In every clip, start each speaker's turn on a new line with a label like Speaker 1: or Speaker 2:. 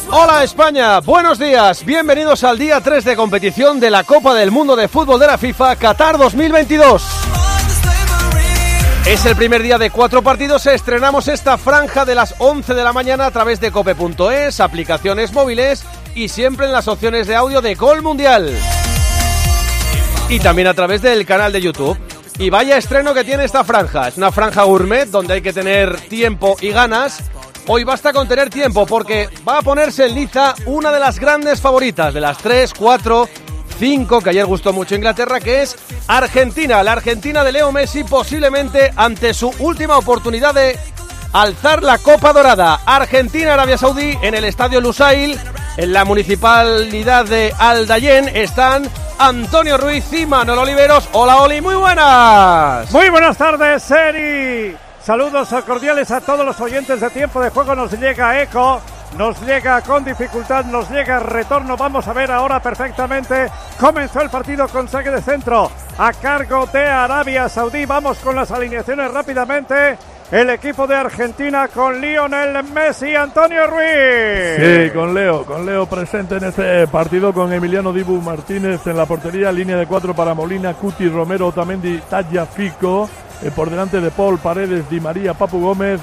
Speaker 1: Hola España, buenos días, bienvenidos al día 3 de competición de la Copa del Mundo de Fútbol de la FIFA Qatar 2022. Es el primer día de 4 partidos, estrenamos esta franja de las 11 de la mañana a través de cope.es, aplicaciones móviles y siempre en las opciones de audio de Gol Mundial. Y también a través del canal de YouTube. Y vaya estreno que tiene esta franja, es una franja gourmet donde hay que tener tiempo y ganas. Hoy basta con tener tiempo porque va a ponerse en liza una de las grandes favoritas de las 3, 4, 5 que ayer gustó mucho Inglaterra, que es Argentina. La Argentina de Leo Messi posiblemente ante su última oportunidad de alzar la Copa Dorada. Argentina-Arabia Saudí en el estadio Lusail, en la municipalidad de Aldayén, están Antonio Ruiz y Manolo Oliveros. Hola Oli, muy buenas.
Speaker 2: Muy buenas tardes, Seri. Saludos cordiales a todos los oyentes de Tiempo de Juego. Nos llega eco, nos llega con dificultad, nos llega retorno. Vamos a ver ahora perfectamente. Comenzó el partido con saque de centro a cargo de Arabia Saudí. Vamos con las alineaciones rápidamente. El equipo de Argentina con Lionel Messi, Antonio Ruiz.
Speaker 3: Sí, con Leo presente en este partido, con Emiliano Dibu Martínez en la portería, línea de 4 para Molina, Cuti, Romero, Otamendi, Tagliafico, por delante de Paul, Paredes, Di María, Papu Gómez,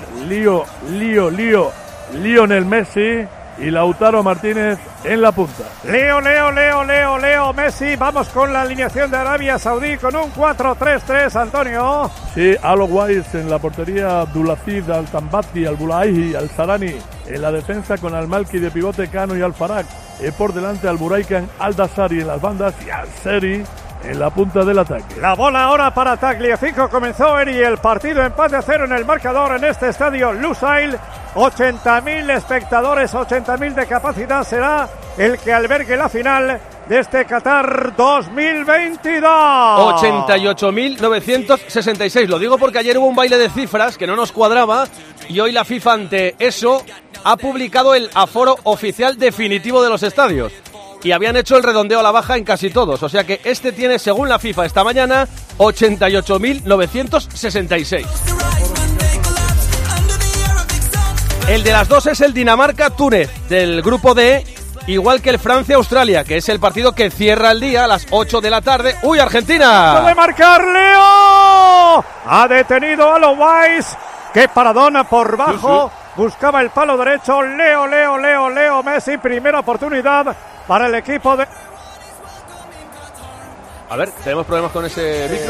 Speaker 3: Lionel Messi y Lautaro Martínez en la punta.
Speaker 2: Leo Messi. Vamos con la alineación de Arabia Saudí con un 4-3-3, Antonio.
Speaker 3: Sí, Alo Weiss en la portería, Abdulaziz, Al-Tambati, Al-Bulaihi, Al-Sarani en la defensa con Al-Malki de pivote, Cano y Al-Farag. Por delante Al-Buraikan, Al-Dasari en las bandas y Al-Seri en la punta del ataque.
Speaker 2: La bola ahora para Tagliafico. Comenzó Eri el partido, empate a 0 en el marcador en este estadio Lusail. 80.000 espectadores, 80.000 de capacidad será el que albergue la final de este Qatar 2022.
Speaker 1: 88.966. Lo digo porque ayer hubo un baile de cifras que no nos cuadraba y hoy la FIFA ante eso ha publicado el aforo oficial definitivo de los estadios. Y habían hecho el redondeo a la baja en casi todos. O sea que este tiene, según la FIFA esta mañana, 88.966. El de las dos es el Dinamarca-Túnez, del grupo D, igual que el Francia-Australia, que es el partido que cierra el día a las 8 de la tarde. ¡Uy, Argentina!
Speaker 2: ¡Puede marcar Leo! Ha detenido a Weiss. ¡Qué paradona por bajo! Sí. Buscaba el palo derecho. Leo Messi, primera oportunidad para el equipo de...
Speaker 1: A ver, tenemos problemas con ese micro.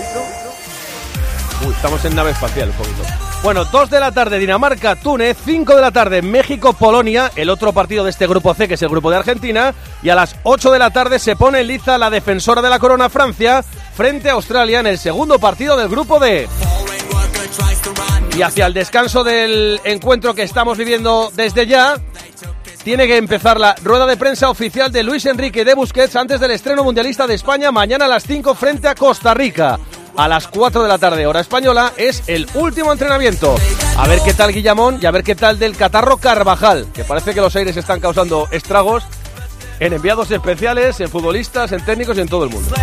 Speaker 1: Uy, estamos en nave espacial un poquito. Bueno, 2 de la tarde Dinamarca-Túnez, 5 de la tarde México-Polonia, el otro partido de este grupo C, que es el grupo de Argentina, y a las 8 de la tarde se pone en liza la defensora de la corona Francia frente a Australia en el segundo partido del grupo D. Y hacia el descanso del encuentro que estamos viviendo desde ya, tiene que empezar la rueda de prensa oficial de Luis Enrique de Busquets antes del estreno mundialista de España mañana a las 5 frente a Costa Rica. A las 4 de la tarde, hora española, es el último entrenamiento. A ver qué tal Guillamón y a ver qué tal del catarro Carvajal, que parece que los aires están causando estragos en enviados especiales, en futbolistas, en técnicos y en todo el mundo.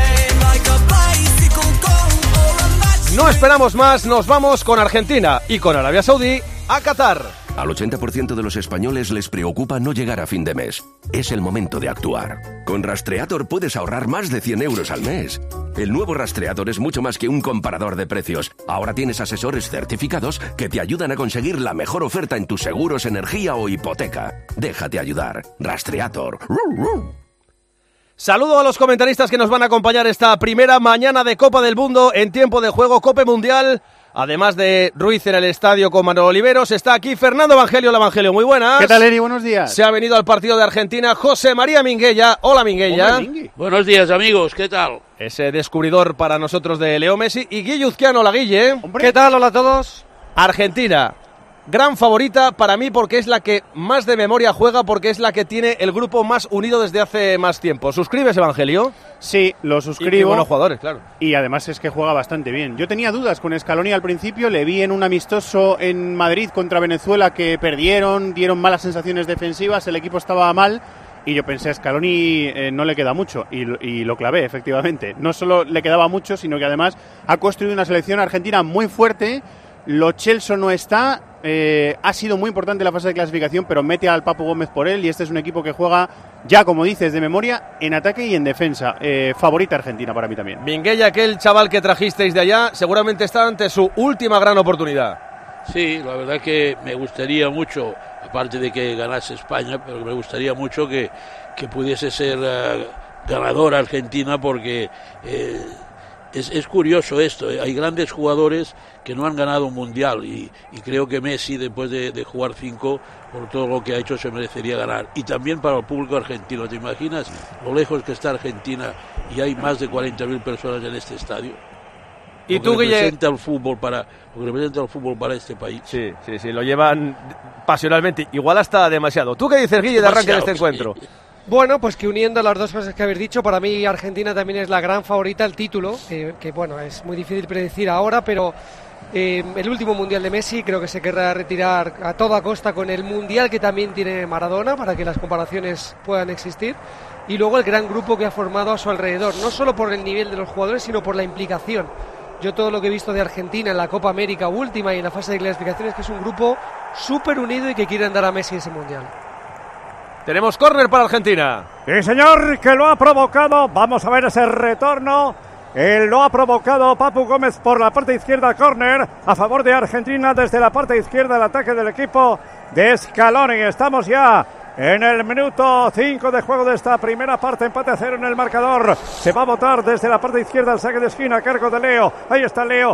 Speaker 1: No esperamos más, nos vamos con Argentina y con Arabia Saudí a Qatar.
Speaker 4: Al 80% de los españoles les preocupa no llegar a fin de mes. Es el momento de actuar. Con Rastreator puedes ahorrar más de 100 euros al mes. El nuevo Rastreator es mucho más que un comparador de precios. Ahora tienes asesores certificados que te ayudan a conseguir la mejor oferta en tus seguros, energía o hipoteca. Déjate ayudar. Rastreator.
Speaker 1: Saludo a los comentaristas que nos van a acompañar esta primera mañana de Copa del Mundo en tiempo de juego Cope Mundial. Además de Ruiz en el estadio con Manolo Oliveros, está aquí Fernando Evangelio. Hola Evangelio, muy buenas.
Speaker 5: ¿Qué tal, Eri? Buenos días.
Speaker 1: Se ha venido al partido de Argentina José María Minguella. Hola Minguella.
Speaker 6: Buenos días amigos, ¿qué tal?
Speaker 1: Ese descubridor para nosotros de Leo Messi. Y Guille Uzquiano. Hola Guille.
Speaker 5: Hombre. ¿Qué tal? Hola a todos.
Speaker 1: Argentina, gran favorita para mí porque es la que más de memoria juega, porque es la que tiene el grupo más unido desde hace más tiempo. ¿Suscribes, Evangelio?
Speaker 5: Sí, lo suscribo.
Speaker 1: Y buenos jugadores, claro.
Speaker 5: Y además es que juega bastante bien. Yo tenía dudas con Scaloni al principio, le vi en un amistoso en Madrid contra Venezuela que perdieron, dieron malas sensaciones defensivas, el equipo estaba mal y yo pensé, a Scaloni no le queda mucho y lo clavé, efectivamente. No solo le quedaba mucho, sino que además ha construido una selección argentina muy fuerte. Lo Celso no está ha sido muy importante la fase de clasificación, pero mete al Papu Gómez por él, y este es un equipo que juega ya, como dices, de memoria, en ataque y en defensa. Favorita Argentina para mí también.
Speaker 1: Minguella, aquel chaval que trajisteis de allá, seguramente está ante su última gran oportunidad.
Speaker 6: Sí, la verdad que me gustaría mucho, aparte de que ganase España, pero me gustaría mucho que pudiese ser ganadora Argentina, porque es curioso esto. Hay grandes jugadores que no han ganado un mundial, y creo que Messi, después de jugar 5, por todo lo que ha hecho, se merecería ganar. Y también para el público argentino. ¿Te imaginas lo lejos que está Argentina y hay más de 40.000 personas en este estadio?
Speaker 1: ¿Y tú, Guille?
Speaker 6: Representa el fútbol para este país.
Speaker 1: Sí, lo llevan pasionalmente, igual hasta demasiado. ¿Tú qué dices, Guille, de arranque de este encuentro?
Speaker 7: Bueno, pues que uniendo las dos cosas que habéis dicho, para mí Argentina también es la gran favorita al título, que bueno, es muy difícil predecir ahora, pero el último mundial de Messi creo que se querrá retirar a toda costa con el mundial que también tiene Maradona, para que las comparaciones puedan existir, y luego el gran grupo que ha formado a su alrededor, no solo por el nivel de los jugadores, sino por la implicación. Yo todo lo que he visto de Argentina en la Copa América última y en la fase de clasificación es que es un grupo súper unido y que quieren dar a Messi ese mundial.
Speaker 1: Tenemos córner para Argentina.
Speaker 2: Sí, señor, que lo ha provocado. Vamos a ver ese retorno. Lo ha provocado Papu Gómez por la parte izquierda, córner a favor de Argentina desde la parte izquierda, el ataque del equipo de Scaloni. Estamos ya en el minuto 5 de juego de esta primera parte, empate a 0 en el marcador. Se va a botar desde la parte izquierda el saque de esquina a cargo de Leo. Ahí está Leo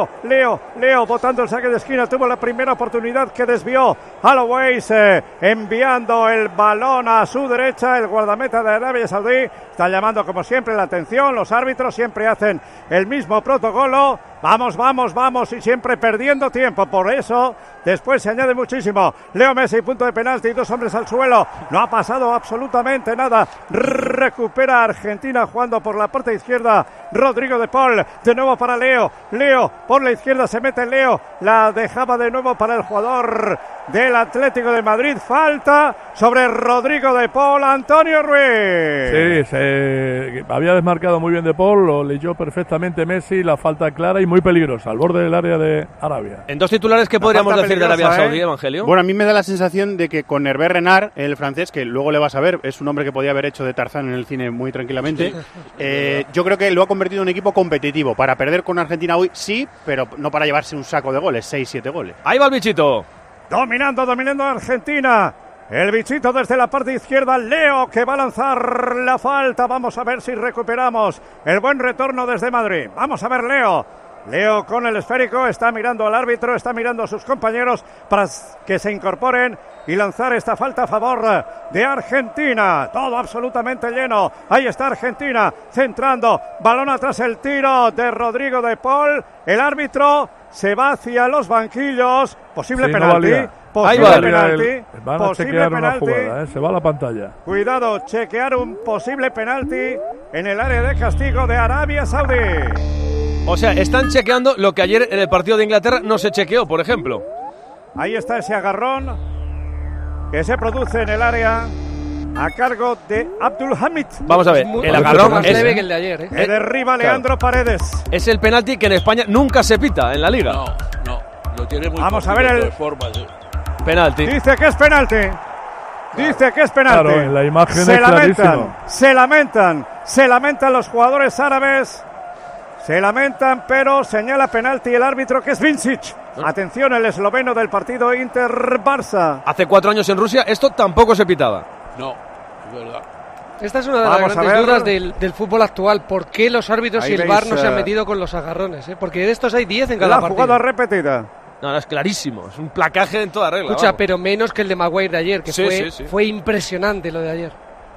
Speaker 2: botando el saque de esquina. Tuvo la primera oportunidad que desvió Holloway, enviando el balón a su derecha. El guardameta de Arabia Saudí está llamando como siempre la atención. Los árbitros siempre hacen el mismo protocolo. Vamos, y siempre perdiendo tiempo. Por eso, después se añade muchísimo. Leo Messi, punto de penalti, 2 hombres al suelo. No ha pasado absolutamente nada. Recupera Argentina jugando por la parte izquierda. Rodrigo de Paul, de nuevo para Leo. Leo, por la izquierda se mete Leo. La dejaba de nuevo para el jugador del Atlético de Madrid. Falta sobre Rodrigo de Paul, Antonio Ruiz.
Speaker 3: Sí, se había desmarcado muy bien de Paul, lo leyó perfectamente Messi, la falta clara y muy peligrosa, al borde del área de Arabia.
Speaker 1: En 2 titulares, ¿qué podríamos decir de Arabia Saudí, Evangelio?
Speaker 5: Bueno, a mí me da la sensación de que con Hervé Renard, el francés, que luego le vas a ver, es un hombre que podía haber hecho de Tarzán en el cine muy tranquilamente, yo creo que lo ha convertido en un equipo competitivo. Para perder con Argentina hoy, sí, pero no para llevarse un saco de goles, 6-7 goles.
Speaker 1: Ahí va el bichito.
Speaker 2: Dominando Argentina. El bichito desde la parte izquierda, Leo, que va a lanzar la falta. Vamos a ver si recuperamos el buen retorno desde Madrid. Vamos a ver Leo. Leo con el esférico, está mirando al árbitro, está mirando a sus compañeros para que se incorporen y lanzar esta falta a favor de Argentina. Todo absolutamente lleno. Ahí está Argentina centrando. Balón atrás, el tiro de Rodrigo de Paul. El árbitro se va hacia los banquillos. Posible penalti. Posible penalti.
Speaker 3: Van a chequear una jugada, se va a la pantalla.
Speaker 2: Cuidado, chequear un posible penalti en el área de castigo de Arabia Saudí.
Speaker 1: O sea, están chequeando lo que ayer en el partido de Inglaterra no se chequeó, por ejemplo.
Speaker 2: Ahí está ese agarrón que se produce en el área a cargo de Abdul Hamid.
Speaker 1: Vamos a ver, el agarrón
Speaker 7: más leve que el de ayer,
Speaker 2: que derriba Leandro Paredes.
Speaker 1: Es el penalti que en España nunca se pita en la Liga.
Speaker 6: No, lo tiene muy
Speaker 2: Vamos a ver el
Speaker 6: formas,
Speaker 1: penalti.
Speaker 2: Dice que es penalti. Dice que es penalti.
Speaker 3: Claro, en la imagen es clarísimo.
Speaker 2: Se lamentan los jugadores árabes. Se lamentan, pero señala penalti el árbitro, que es Vincic. Atención, el esloveno del partido Inter-Barça.
Speaker 1: Hace 4 años en Rusia esto tampoco se pitaba.
Speaker 6: No, es verdad.
Speaker 7: Esta es una de las grandes dudas del fútbol actual. ¿Por qué los árbitros y el VAR no se han metido con los agarrones? Porque de estos hay 10 en cada partido.
Speaker 2: La jugada repetida.
Speaker 1: No, es clarísimo. Es un placaje en toda regla.
Speaker 7: Escucha, pero menos que el de Maguire de ayer, que fue impresionante lo de ayer.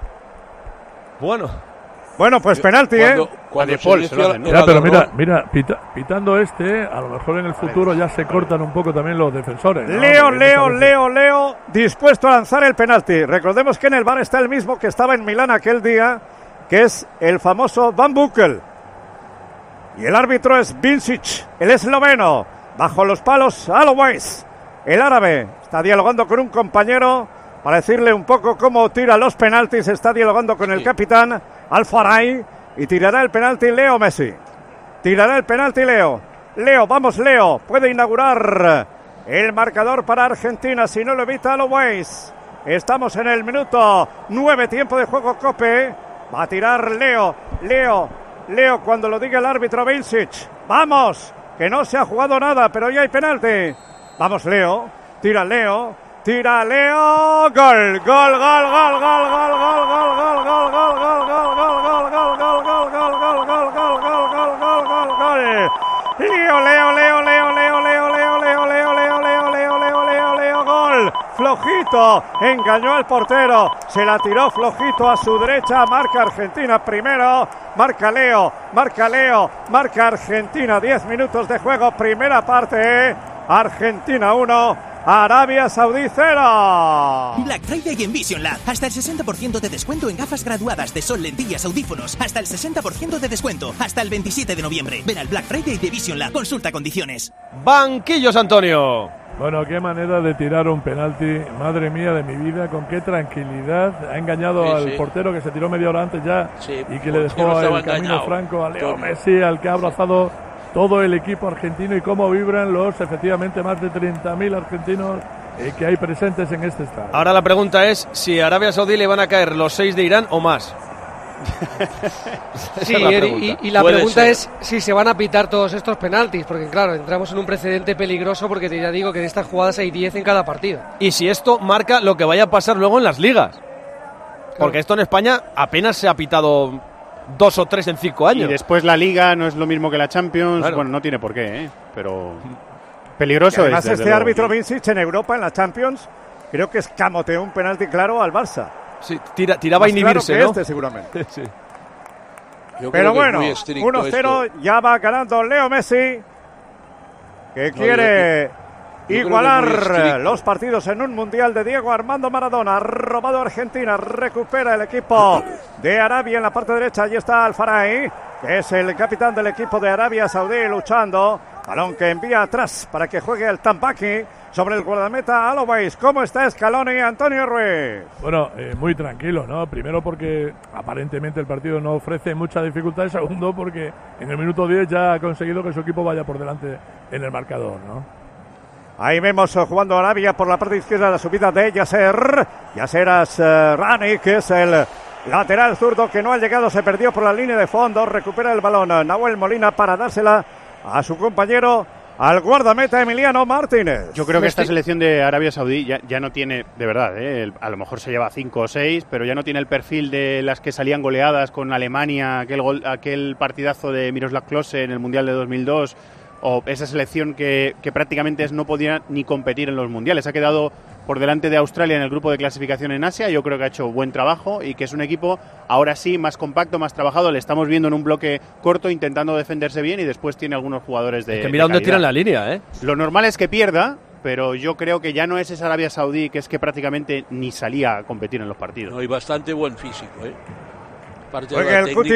Speaker 2: Bueno, pues penalti,
Speaker 6: cuando Paul se lo hace,
Speaker 3: pero mira, pitando a lo mejor en el futuro ya se cortan un poco también los defensores, ¿no?
Speaker 2: Leo, dispuesto a lanzar el penalti. Recordemos que en el VAR está el mismo que estaba en Milán aquel día, que es el famoso Van Boekel. Y el árbitro es Vincic, el esloveno. Bajo los palos, Alois, el árabe. Está dialogando con un compañero para decirle un poco cómo tira los penaltis. Está dialogando con el capitán Al-Farai y tirará el penalti Leo Messi. Tirará el penalti Leo. Leo, vamos Leo. Puede inaugurar el marcador para Argentina, si no lo evita Always. Estamos en el minuto 9, tiempo de juego COPE. Va a tirar Leo cuando lo diga el árbitro Vilsic. ¡Vamos! Que no se ha jugado nada, pero ya hay penalti. Vamos, Leo. Tira Leo. Gol. Leo, gol. Flojito, engañó al portero, se la tiró flojito a su derecha, marca Argentina primero, marca Leo, marca Argentina, 10 minutos de juego, primera parte, Argentina 1, Arabia Saudí 0.
Speaker 8: Black Friday en Vision Lab. Hasta el 60% de descuento en gafas graduadas de sol, lentillas, audífonos. Hasta el 60% de descuento. Hasta el 27 de noviembre. Ven al Black Friday de Vision Lab. Consulta condiciones.
Speaker 1: Banquillos, Antonio.
Speaker 3: Bueno, qué manera de tirar un penalti. Madre mía de mi vida, con qué tranquilidad. Ha engañado al portero que se tiró media hora antes ya y que le dejó el camino franco a Leo Messi, al que ha abrazado todo el equipo argentino, y cómo vibran los efectivamente más de 30.000 argentinos que hay presentes en este estadio.
Speaker 1: Ahora la pregunta es si a Arabia Saudí le van a caer los 6 de Irán o más.
Speaker 7: Sí, y la pregunta es si se van a pitar todos estos penaltis, porque claro, entramos en un precedente peligroso, porque te ya digo que de estas jugadas hay 10 en cada partido.
Speaker 1: Y si esto marca lo que vaya a pasar luego en las ligas. Porque esto en España apenas se ha pitado 2 o 3 en 5 años.
Speaker 5: Y después la Liga no es lo mismo que la Champions. Claro. Bueno, no tiene por qué, pero peligroso
Speaker 2: además
Speaker 5: es.
Speaker 2: Este árbitro Vincic en Europa, en la Champions, creo que escamoteó un penalti claro al Barça.
Speaker 1: Sí, tiraba a inhibirse,
Speaker 2: claro que
Speaker 1: ¿no?
Speaker 2: Seguramente.
Speaker 1: Sí.
Speaker 2: Pero bueno, 1-0, ya va ganando Leo Messi, que quiere igualar los partidos en un mundial de Diego Armando Maradona. Ha robado Argentina, recupera el equipo de Arabia en la parte derecha. Allí está Al-Farahi, que es el capitán del equipo de Arabia Saudí, luchando. Balón que envía atrás para que juegue el Tambaqui sobre el guardameta Always. ¿Cómo está Scaloni, Antonio Ruiz?
Speaker 3: Bueno, muy tranquilo, ¿no? Primero porque aparentemente el partido no ofrece mucha dificultad, y segundo porque en el minuto 10 ya ha conseguido que su equipo vaya por delante en el marcador, ¿no?
Speaker 2: Ahí vemos jugando Arabia por la parte izquierda, la subida de Yasser Asrani, que es el lateral zurdo que no ha llegado, se perdió por la línea de fondo, recupera el balón Nahuel Molina para dársela a su compañero, al guardameta Emiliano Martínez.
Speaker 5: Yo creo que esta selección de Arabia Saudí ya no tiene, de verdad, a lo mejor se lleva 5 o 6, pero ya no tiene el perfil de las que salían goleadas con Alemania, aquel partidazo de Miroslav Klose en el Mundial de 2002, o esa selección que prácticamente no podía ni competir en los mundiales. Ha quedado por delante de Australia en el grupo de clasificación en Asia. Yo creo que ha hecho buen trabajo y que es un equipo ahora sí más compacto, más trabajado. Le estamos viendo en un bloque corto intentando defenderse bien, y después tiene algunos jugadores de
Speaker 1: mira dónde tiran la línea,
Speaker 5: Lo normal es que pierda, pero yo creo que ya no es esa Arabia Saudí que es que prácticamente ni salía a competir en los partidos.
Speaker 6: No, y bastante buen físico,
Speaker 2: Juega el Cuti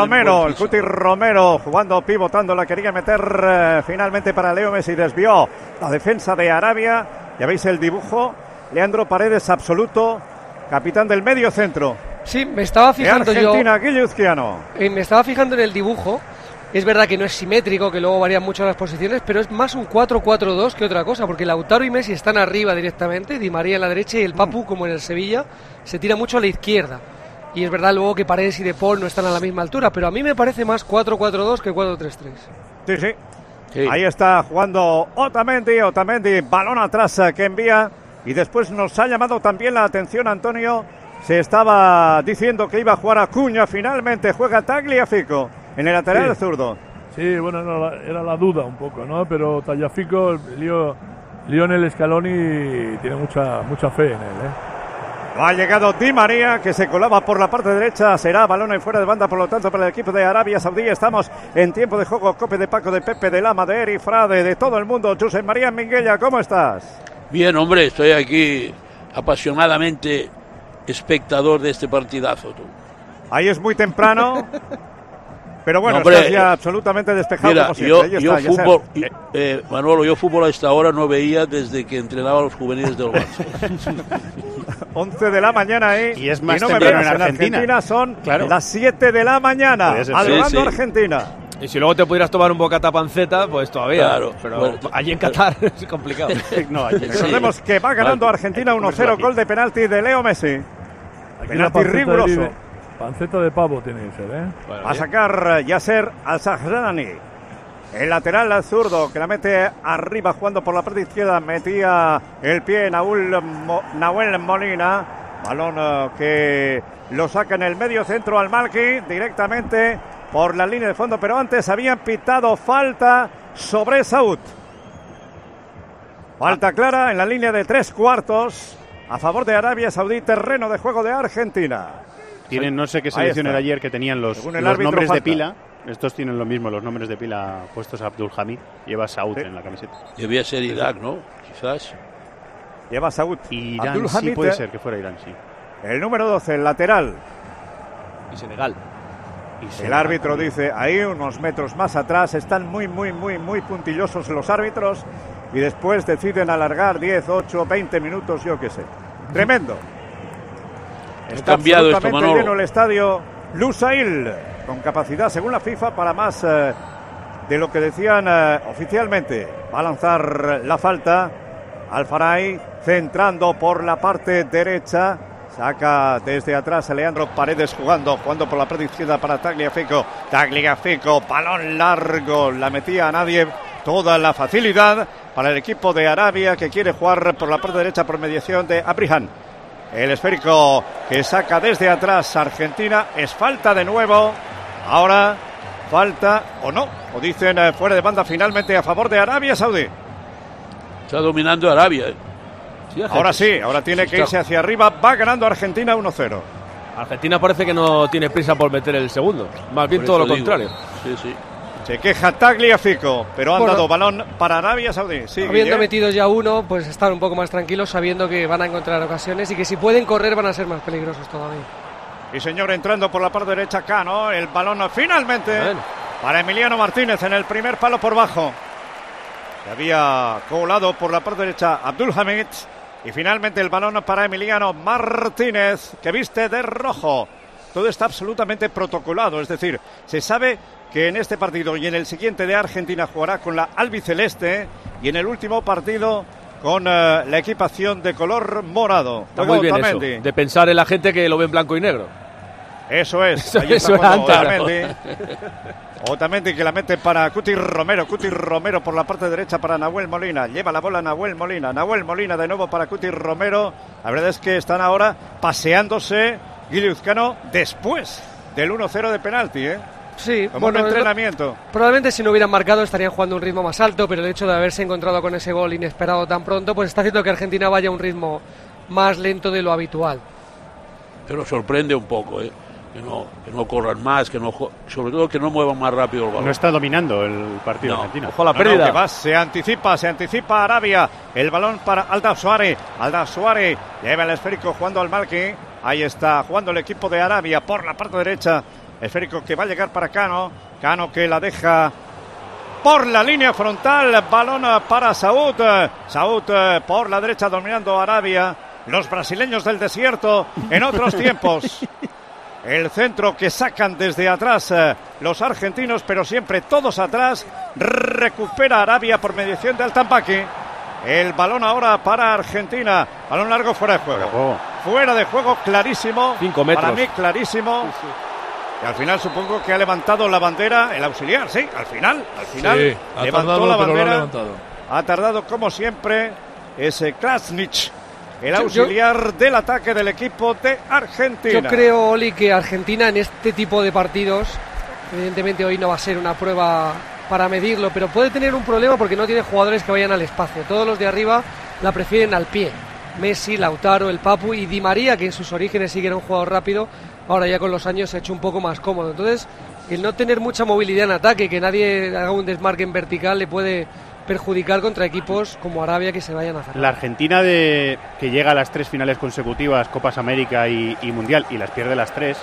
Speaker 2: Romero jugando, pivotando, la quería meter finalmente para Leo Messi, desvió la defensa de Arabia. Ya veis el dibujo, Leandro Paredes absoluto, capitán del medio centro.
Speaker 7: Sí, me estaba fijando
Speaker 2: Argentina, Guilluzquiano.
Speaker 7: Me estaba fijando en el dibujo. Es verdad que no es simétrico, que luego varían mucho las posiciones, pero es más un 4-4-2 que otra cosa, porque Lautaro y Messi están arriba directamente, Di María en la derecha, y el Papu, como en el Sevilla, se tira mucho a la izquierda. Y es verdad luego que Paredes y De Paul no están a la misma altura, pero a mí me parece más 4-4-2 que 4-3-3.
Speaker 2: Sí. Ahí está jugando Otamendi, balón atrás que envía, y después nos ha llamado también la atención, Antonio, se estaba diciendo que iba a jugar Acuña, finalmente juega Tagliafico en el lateral zurdo.
Speaker 3: Sí, bueno, era la duda un poco, ¿no? Pero Tagliafico, Lionel Scaloni tiene mucha fe en él,
Speaker 2: Ha llegado Di María, que se colaba por la parte derecha. Será balón en fuera de banda, por lo tanto, para el equipo de Arabia Saudí. Estamos en tiempo de juego. Cope de Paco, de Pepe, de Lama, de Eri Frade, de todo el mundo. José María Minguella, ¿cómo estás?
Speaker 6: Bien, hombre, estoy aquí apasionadamente espectador de este partidazo. Tú.
Speaker 2: Ahí es muy temprano. Pero bueno, hombre, estás ya absolutamente despejado.
Speaker 6: Mira,
Speaker 2: como siempre.
Speaker 6: yo fútbol, Manolo, yo fútbol a esta hora no veía desde que entrenaba a los juveniles del Barça.
Speaker 2: 11 de la mañana
Speaker 5: y es más
Speaker 2: y no
Speaker 5: temprano
Speaker 2: me veas,
Speaker 5: en Argentina.
Speaker 2: Son las 7 de la mañana. Adelante, Argentina.
Speaker 1: Y si luego te pudieras tomar un bocata panceta, pues todavía.
Speaker 6: Claro,
Speaker 1: pero
Speaker 6: bueno,
Speaker 1: allí en Qatar es complicado.
Speaker 5: No, allí
Speaker 2: Recordemos que va ganando Argentina 1-0, gol de penalti de Leo Messi. Penalti riguroso.
Speaker 3: Panceta de pavo tiene que ser, ¿eh?
Speaker 2: Va a sacar Yasser Al-Zahrani. El lateral zurdo que la mete arriba jugando por la parte izquierda. Metía el pie Nahuel Molina. Balón que lo saca en el medio centro al Malki directamente por la línea de fondo. Pero antes habían pitado falta sobre Saúd. Falta clara en la línea de 3/4 a favor de Arabia Saudí, terreno de juego de Argentina.
Speaker 5: Tienen no sé qué selección era ayer que tenían los nombres de pila. Estos tienen lo mismo, los nombres de pila puestos a Abdul Hamid. Lleva Saúd en la camiseta.
Speaker 6: Debía ser Irak, ¿no? Quizás.
Speaker 2: Lleva Saúd.
Speaker 5: Irán,
Speaker 2: Abdul
Speaker 5: sí,
Speaker 2: Hamid,
Speaker 5: puede ser que fuera Irán, sí.
Speaker 2: El número 12, el lateral.
Speaker 1: Y Senegal.
Speaker 2: El árbitro dice, ahí unos metros más atrás, están muy puntillosos los árbitros y después deciden alargar 10, 8, 20 minutos, yo qué sé. Tremendo. Está
Speaker 6: cambiado esto,
Speaker 2: absolutamente
Speaker 6: Manolo.
Speaker 2: lleno el estadio Lusail, con capacidad, según la FIFA, para más de lo que decían oficialmente. Va a lanzar la falta Al-Farai, centrando por la parte derecha. Saca desde atrás a Leandro Paredes jugando por la parte izquierda para Tagliafico. Tagliafico, balón largo, la metía a nadie. Toda la facilidad para el equipo de Arabia que quiere jugar por la parte derecha por mediación de Abrihan. El esférico que saca desde atrás Argentina. Es falta de nuevo. Ahora falta o no. O dicen fuera de banda finalmente a favor de Arabia Saudí.
Speaker 6: Está dominando Arabia.
Speaker 1: Sí,
Speaker 2: Ahora sí, ahora tiene que irse hacia arriba. Va ganando Argentina 1-0.
Speaker 1: Argentina parece que no tiene prisa por meter el segundo. Más bien
Speaker 6: Por
Speaker 1: todo lo
Speaker 6: eso digo.
Speaker 1: contrario.
Speaker 6: Sí, sí.
Speaker 2: Se queja Tagliafico, pero han dado balón para Arabia Saudí. Sí,
Speaker 7: Habiendo
Speaker 2: Guille.
Speaker 7: metido ya uno, pues estar un poco más tranquilos sabiendo que van a encontrar ocasiones y que si pueden correr van a ser más peligrosos todavía.
Speaker 2: Y señor, entrando por la parte derecha Cano, el balón finalmente para Emiliano Martínez en el primer palo por bajo. Se había colado por la parte derecha Abdul Hamid y finalmente el balón para Emiliano Martínez, que viste de rojo. Todo está absolutamente protocolado, es decir, se sabe que en este partido y en el siguiente de Argentina jugará con la albiceleste y en el último partido con la equipación de color morado.
Speaker 1: Está muy bien eso, de pensar en la gente que lo ve en blanco y negro.
Speaker 2: Eso es.
Speaker 1: Eso
Speaker 2: Ahí está
Speaker 1: era
Speaker 2: jugando
Speaker 1: antes.
Speaker 2: Otamendi que la mete para Cuti Romero. Cuti Romero por la parte derecha para Nahuel Molina. Lleva la bola Nahuel Molina. Nahuel Molina de nuevo para Cuti Romero. La verdad es que están ahora paseándose Guiliuzcano después del 1-0 de penalti, ¿eh?
Speaker 7: Sí,
Speaker 2: como un entrenamiento.
Speaker 7: Probablemente si no hubieran marcado estarían jugando a un ritmo más alto, pero el hecho de haberse encontrado con ese gol inesperado tan pronto, pues está haciendo que Argentina vaya a un ritmo más lento de lo habitual.
Speaker 6: Pero sorprende un poco, ¿eh? Que no corran más, sobre todo que no muevan más rápido el balón.
Speaker 5: No está dominando el partido argentino.
Speaker 1: Ojo la pérdida.
Speaker 2: No, se anticipa Arabia. El balón para Aldaf Suárez. Aldaf Suárez lleva el esférico jugando al Malki. Ahí está jugando el equipo de Arabia por la parte derecha. Esférico que va a llegar para Cano. Cano que la deja por la línea frontal. Balón para Saúd. Saúd por la derecha dominando Arabia. Los brasileños del desierto en otros tiempos. El centro que sacan desde atrás los argentinos, pero siempre todos atrás. Recupera Arabia por mediación de Altampaqui. El balón ahora para Argentina. Balón largo fuera de juego. Fuera de juego clarísimo.
Speaker 1: 5 metros.
Speaker 2: Para mí clarísimo.
Speaker 1: Sí.
Speaker 2: Y al final supongo que ha levantado la bandera el auxiliar. Sí, al final
Speaker 3: Sí,
Speaker 2: levantó la bandera.
Speaker 3: Ha
Speaker 2: Ha tardado como siempre ese Krasnić, el auxiliar del ataque del equipo de Argentina.
Speaker 7: Yo creo, Oli, que Argentina en este tipo de partidos, evidentemente hoy no va a ser una prueba para medirlo, pero puede tener un problema porque no tiene jugadores que vayan al espacio. Todos los de arriba la prefieren al pie. Messi, Lautaro, el Papu y Di María, que en sus orígenes sí que era un jugador rápido, ahora ya con los años se ha hecho un poco más cómodo. Entonces, el no tener mucha movilidad en ataque, que nadie haga un desmarque en vertical, le puede perjudicar contra equipos como Arabia que se vayan a hacer.
Speaker 5: La Argentina que llega a las 3 finales consecutivas, Copas América y Mundial, y las pierde las 3,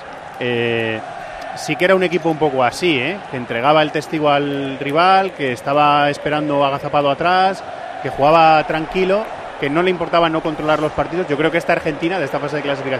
Speaker 5: sí que era un equipo un poco así, que entregaba el testigo al rival, que estaba esperando agazapado atrás, que jugaba tranquilo, que no le importaba no controlar los partidos. Yo creo que esta Argentina, de esta fase de clasificación,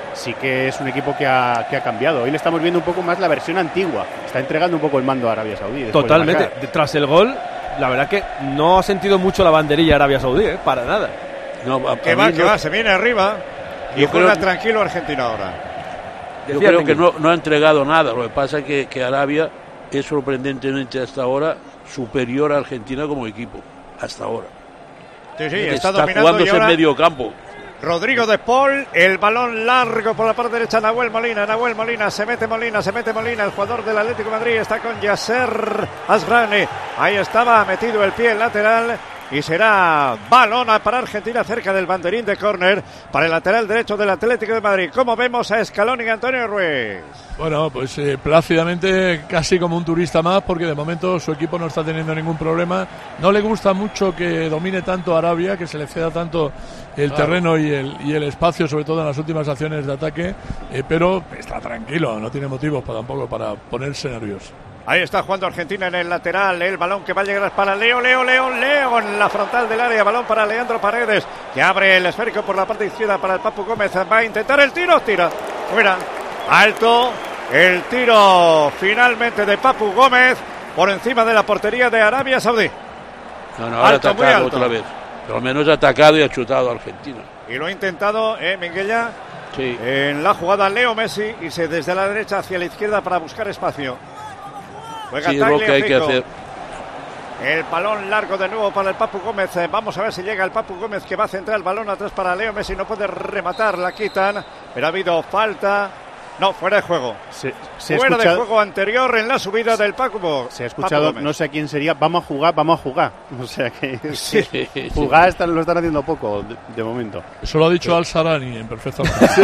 Speaker 5: sí que es un equipo que ha cambiado. Hoy le estamos viendo un poco más la versión antigua. Está entregando un poco el mando a Arabia Saudí.
Speaker 1: Totalmente. Tras el gol, la verdad que no ha sentido mucho la banderilla Arabia Saudí, para nada.
Speaker 2: No, que va, se viene arriba y juega tranquilo Argentina ahora.
Speaker 6: Yo creo que no ha entregado nada. Lo que pasa es que Arabia es sorprendentemente hasta ahora superior a Argentina como equipo. Hasta ahora.
Speaker 2: Sí, está dominando
Speaker 6: jugándose en medio campo.
Speaker 2: Rodrigo de Paul, el balón largo por la parte derecha, Nahuel Molina, se mete Molina, el jugador del Atlético de Madrid está con Yasser Asrani, ahí estaba metido el pie en lateral y será balón para Argentina cerca del banderín de córner para el lateral derecho del Atlético de Madrid. ¿Cómo vemos a Scaloni y Antonio Ruiz?
Speaker 3: Bueno, pues plácidamente, casi como un turista más, porque de momento su equipo no está teniendo ningún problema. No le gusta mucho que domine tanto Arabia, que se le ceda tanto el terreno y el espacio, sobre todo en las últimas acciones de ataque, pero está tranquilo, no tiene motivos tampoco para ponerse nervioso.
Speaker 2: Ahí está jugando Argentina en el lateral, el balón que va a llegar para Leo en la frontal del área, balón para Leandro Paredes, que abre el esférico por la parte izquierda para el Papu Gómez, va a intentar el tiro, tira, fuera, alto, el tiro finalmente de Papu Gómez, por encima de la portería de Arabia Saudí.
Speaker 6: Ahora alto, atacado otra vez, por lo menos ha atacado y ha chutado a Argentina.
Speaker 2: Y lo ha intentado, Minguella,
Speaker 6: sí.
Speaker 2: En la jugada Leo Messi, y se desde la derecha hacia la izquierda para buscar espacio. Juega
Speaker 6: sí, lo que hay que hacer.
Speaker 2: El balón largo de nuevo para el Papu Gómez. Vamos a ver si llega el Papu Gómez, que va a centrar el balón atrás para Leo Messi. No puede rematar, la quitan. Pero ha habido falta. No, fuera de juego. Fuera de juego anterior en la subida del Papu.
Speaker 5: Se ha escuchado, no sé a quién sería, vamos a jugar. O sea que jugar lo están haciendo poco de momento.
Speaker 3: Eso lo ha dicho Al-Sarani en perfecto.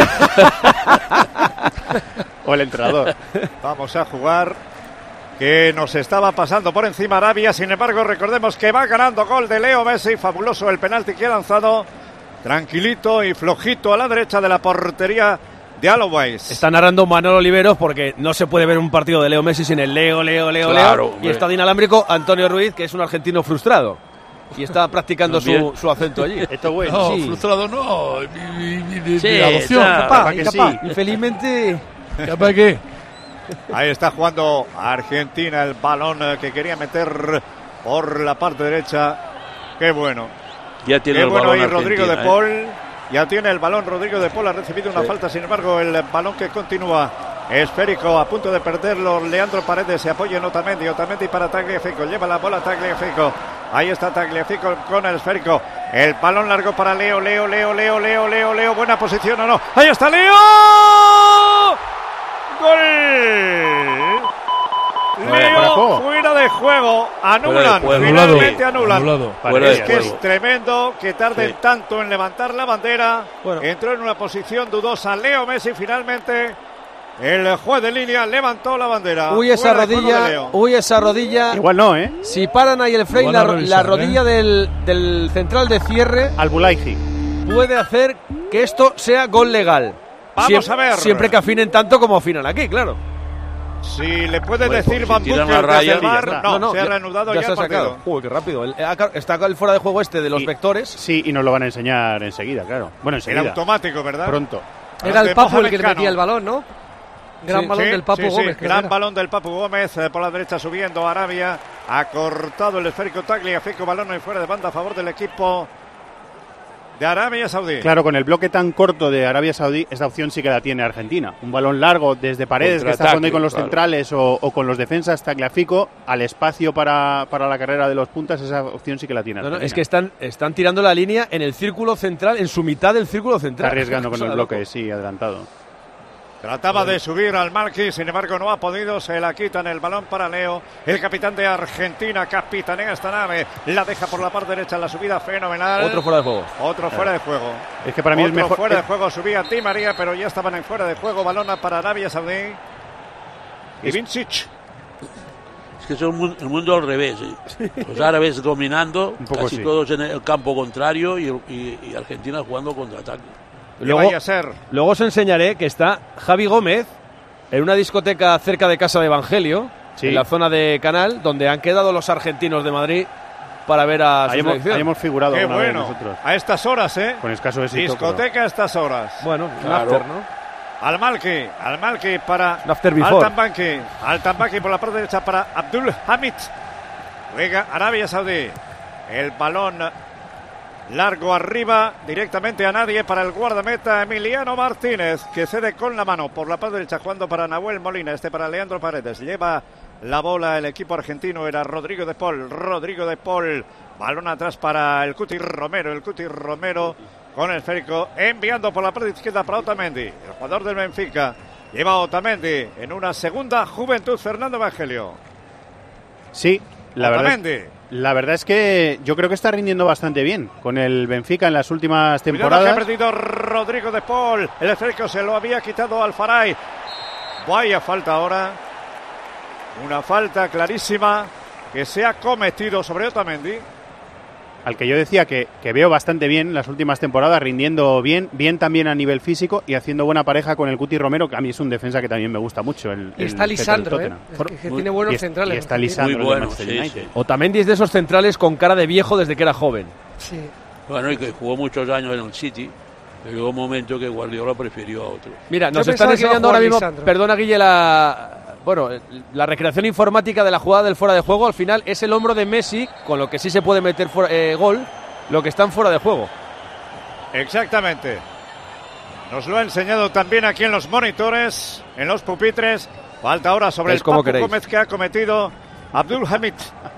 Speaker 5: O el entrenador.
Speaker 2: Vamos a jugar. Que nos estaba pasando por encima Arabia, sin embargo recordemos que va ganando, gol de Leo Messi, fabuloso el penalti que ha lanzado, tranquilito y flojito a la derecha de la portería de Alowais.
Speaker 1: Está narrando Manolo Oliveros porque no se puede ver un partido de Leo Messi sin el Leo, y está de inalámbrico Antonio Ruiz, que es un argentino frustrado y está practicando su acento allí.
Speaker 5: Esto bueno.
Speaker 3: No,
Speaker 1: sí.
Speaker 3: Frustrado no, de
Speaker 1: adopción.
Speaker 3: Capaz,
Speaker 1: Infelizmente.
Speaker 3: ¿Capaz qué?
Speaker 2: Ahí está jugando Argentina, el balón que quería meter por la parte derecha. Qué bueno.
Speaker 6: Ya tiene
Speaker 2: el
Speaker 6: balón
Speaker 2: ahí Rodrigo de Paul. Ya tiene el balón Rodrigo de Paul. Ha recibido una falta, sin embargo, el balón que continúa esférico, a punto de perderlo. Leandro Paredes se apoya en Otamendi para Tagliafico. Lleva la bola Tagliafico. Ahí está Tagliafico con el esférico. El balón largo para Leo. Buena posición o no. Ahí está Leo. ¡Gol! Leo fuera de juego. Anulan. Finalmente anulan. Es que es tremendo que tarden tanto en levantar la bandera. Bueno. Entró en una posición dudosa Leo Messi. Finalmente el juez de línea levantó la bandera.
Speaker 1: Uy, esa rodilla.
Speaker 5: Igual no,
Speaker 1: Si paran ahí el Frey, la rodilla del central de cierre
Speaker 5: al Bulaihi
Speaker 1: puede hacer que esto sea gol legal.
Speaker 2: Vamos a ver.
Speaker 1: Siempre que afinen tanto como afinan aquí, claro.
Speaker 2: Si le puede decir Van Boekel desde el bar, no, se ha reanudado ya el partido.
Speaker 1: Uy, qué rápido. Está el fuera de juego de los vectores.
Speaker 5: Sí, y nos lo van a enseñar enseguida, claro. Bueno, enseguida.
Speaker 2: Era automático, ¿verdad?
Speaker 5: Pronto.
Speaker 7: Era el Papu el que le metía el balón, ¿no? Gran balón del Papu Gómez.
Speaker 2: Gran balón del Papu Gómez por la derecha subiendo Arabia. Ha cortado el esférico Tagliafico, balón en fuera de banda a favor del equipo de Arabia Saudí.
Speaker 5: Claro, con el bloque tan corto de Arabia Saudí, esa opción sí que la tiene Argentina. Un balón largo desde Paredes, que está jugando ahí con los centrales o con los defensas, Tagliafico, al espacio para la carrera de los puntas, esa opción sí que la tiene Argentina.
Speaker 1: Es que están tirando la línea en el círculo central, en su mitad del círculo central.
Speaker 5: Está arriesgando con el bloque, sí, adelantado.
Speaker 2: Trataba de subir al marquis, sin embargo no ha podido, se la quitan el balón para Leo, el capitán de Argentina, capitanea esta nave, la deja por la parte derecha, la subida fenomenal.
Speaker 1: Otro fuera de juego.
Speaker 2: Fuera de juego.
Speaker 5: Es que para mí es mejor.
Speaker 2: Fuera de juego subía Di María, pero ya estaban en fuera de juego, balón para Arabia Saudí. Y Vincic.
Speaker 6: Es que es el mundo al revés. Los árabes dominando, casi todos en el campo contrario y Argentina jugando contraataque.
Speaker 1: Luego os enseñaré que está Javi Gómez en una discoteca cerca de Casa de Evangelio, en la zona de Canal, donde han quedado los argentinos de Madrid para ver a su selección.
Speaker 5: Ahí hemos figurado
Speaker 2: una vez nosotros. A estas horas,
Speaker 5: con escaso éxito.
Speaker 2: Discoteca a estas horas.
Speaker 1: Bueno, claro. After, ¿no?
Speaker 2: Al Malki para
Speaker 1: After before.
Speaker 2: Altanbanki por la parte derecha para Abdul Hamid. Juega Arabia Saudí. El balón largo arriba, directamente a nadie para el guardameta Emiliano Martínez, que cede con la mano por la parte derecha, jugando para Nahuel Molina, para Leandro Paredes. Lleva la bola el equipo argentino, era Rodrigo de Paul, balón atrás para el Cuti Romero con el esférico, enviando por la parte izquierda para Otamendi, el jugador del Benfica. Lleva Otamendi en una segunda juventud, Fernando Evangelio.
Speaker 5: Sí, la verdad es que yo creo que está rindiendo bastante bien con el Benfica en las últimas temporadas.
Speaker 2: Cuidado que ha perdido Rodrigo de Paul, el esférico se lo había quitado Al-Faray. Vaya falta ahora, una falta clarísima que se ha cometido sobre Otamendi.
Speaker 5: Al que yo decía que veo bastante bien las últimas temporadas, rindiendo bien también a nivel físico y haciendo buena pareja con el Cuti Romero, que a mí es un defensa que también me gusta mucho.
Speaker 7: Está Lisandro, que tiene buenos centrales.
Speaker 5: Y está Lisandro,
Speaker 6: muy bueno,
Speaker 5: sí.
Speaker 1: Otamendi es de esos centrales con cara de viejo desde que era joven.
Speaker 7: Sí.
Speaker 6: Bueno, y que jugó muchos años en el City. Llegó un momento que Guardiola prefirió a otro.
Speaker 1: Mira, nos están enseñando ahora mismo, perdona Guille, la recreación informática de la jugada del fuera de juego. Al final es el hombro de Messi, con lo que sí se puede meter gol, lo que está en fuera de juego.
Speaker 2: Exactamente. Nos lo ha enseñado también aquí en los monitores, en los pupitres. Falta ahora sobre el Papu Gómez que ha cometido Abdul Hamid.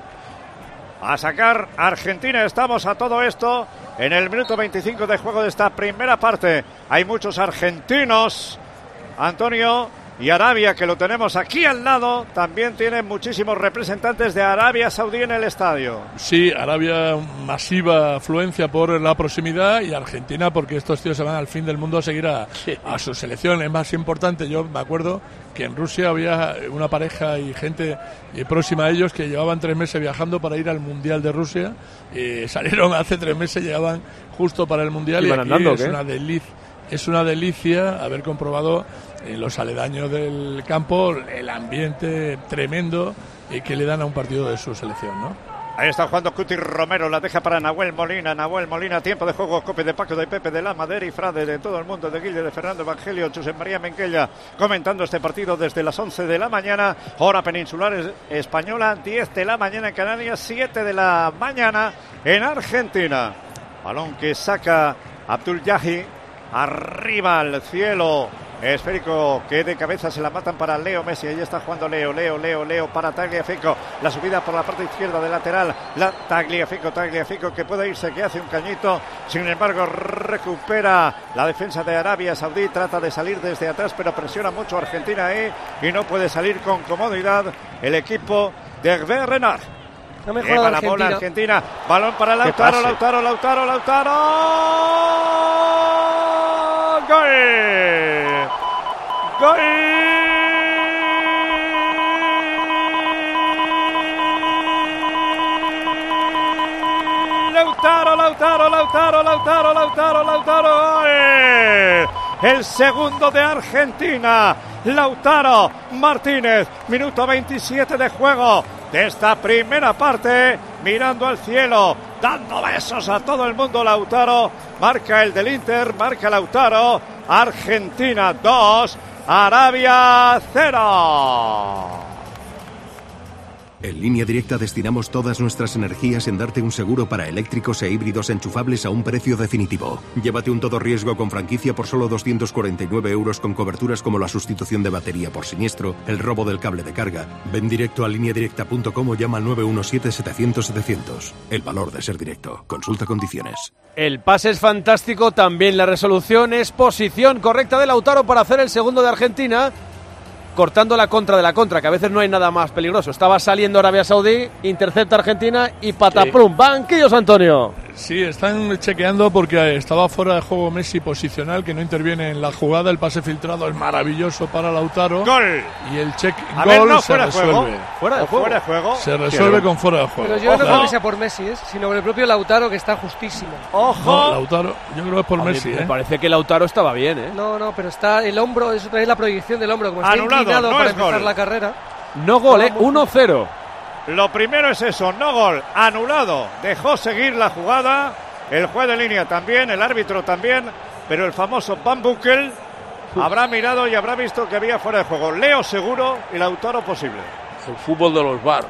Speaker 2: A sacar Argentina. Estamos a todo esto en el minuto 25 de juego de esta primera parte. Hay muchos argentinos, Antonio, y Arabia, que lo tenemos aquí al lado, también tiene muchísimos representantes de Arabia Saudí en el estadio.
Speaker 3: Sí, Arabia, masiva afluencia por la proximidad, y Argentina porque estos tíos se van al fin del mundo a seguir a su selección. Es más importante, yo me acuerdo que en Rusia había una pareja y gente próxima a ellos que llevaban 3 meses viajando para ir al Mundial de Rusia, salieron hace 3 meses, llegaban justo para el Mundial, y aquí
Speaker 1: andando,
Speaker 3: es una delicia haber comprobado en los aledaños del campo el ambiente tremendo que le dan a un partido de su selección, ¿no?
Speaker 2: Ahí está jugando Cuti Romero, la deja para Nahuel Molina, tiempo de juego, Cope de Paco, de Pepe, de la Madera y Frade, de todo el mundo, de Guille, de Fernando Evangelio, José María Menquella, comentando este partido desde las 11 de la mañana, hora peninsular española, 10 de la mañana en Canarias, 7 de la mañana en Argentina. Balón que saca Abdul Yahi, arriba al cielo, esférico que de cabeza se la matan para Leo Messi. Ahí está jugando Leo para Tagliafico, la subida por la parte izquierda de lateral, la Tagliafico que puede irse, que hace un cañito, sin embargo recupera la defensa de Arabia Saudí, trata de salir desde atrás pero presiona mucho Argentina ahí y no puede salir con comodidad el equipo de Hervé Renard. Lleva la bola Argentina, balón para Lautaro. ¡Gol! Lautaro. El segundo de Argentina. Lautaro Martínez, minuto 27 de juego de esta primera parte, mirando al cielo, dando besos a todo el mundo. Lautaro marca el del Inter, marca Lautaro. Argentina 2, Arabia 0.
Speaker 9: En Línea Directa destinamos todas nuestras energías en darte un seguro para eléctricos e híbridos enchufables a un precio definitivo. Llévate un todo riesgo con franquicia por solo 249 euros, con coberturas como la sustitución de batería por siniestro, el robo del cable de carga. Ven directo a lineadirecta.com o llama al 917-700-700. El valor de ser directo. Consulta condiciones.
Speaker 1: El pase es fantástico, también la resolución es posición correcta de Lautaro para hacer el segundo de Argentina, cortando la contra de la contra, que a veces no hay nada más peligroso. Estaba saliendo Arabia Saudí, intercepta Argentina y pataplum. Sí. Banquillos, Antonio.
Speaker 3: Sí, están chequeando porque estaba fuera de juego Messi posicional, que no interviene en la jugada. El pase filtrado es maravilloso para Lautaro.
Speaker 2: ¡Gol!
Speaker 3: Y el gol se resuelve.
Speaker 2: Fuera de juego.
Speaker 3: Se resuelve con fuera de juego.
Speaker 7: Pero yo no creo que sea por Messi, sino por el propio Lautaro, que está justísimo.
Speaker 2: ¡Ojo!
Speaker 3: No, Lautaro, yo creo que es por Messi.
Speaker 1: Me parece que Lautaro estaba bien, ¿eh?
Speaker 7: No, pero está el hombro, es otra vez la proyección del hombro, como está inclinado para empezar la carrera.
Speaker 1: No gol, 1-0.
Speaker 2: Lo primero es eso, no gol, anulado. Dejó seguir la jugada. El juez de línea también, el árbitro también, pero el famoso Van Boekel habrá mirado y habrá visto que había fuera de juego. Leo seguro y Lautaro posible.
Speaker 6: El fútbol de los VAR.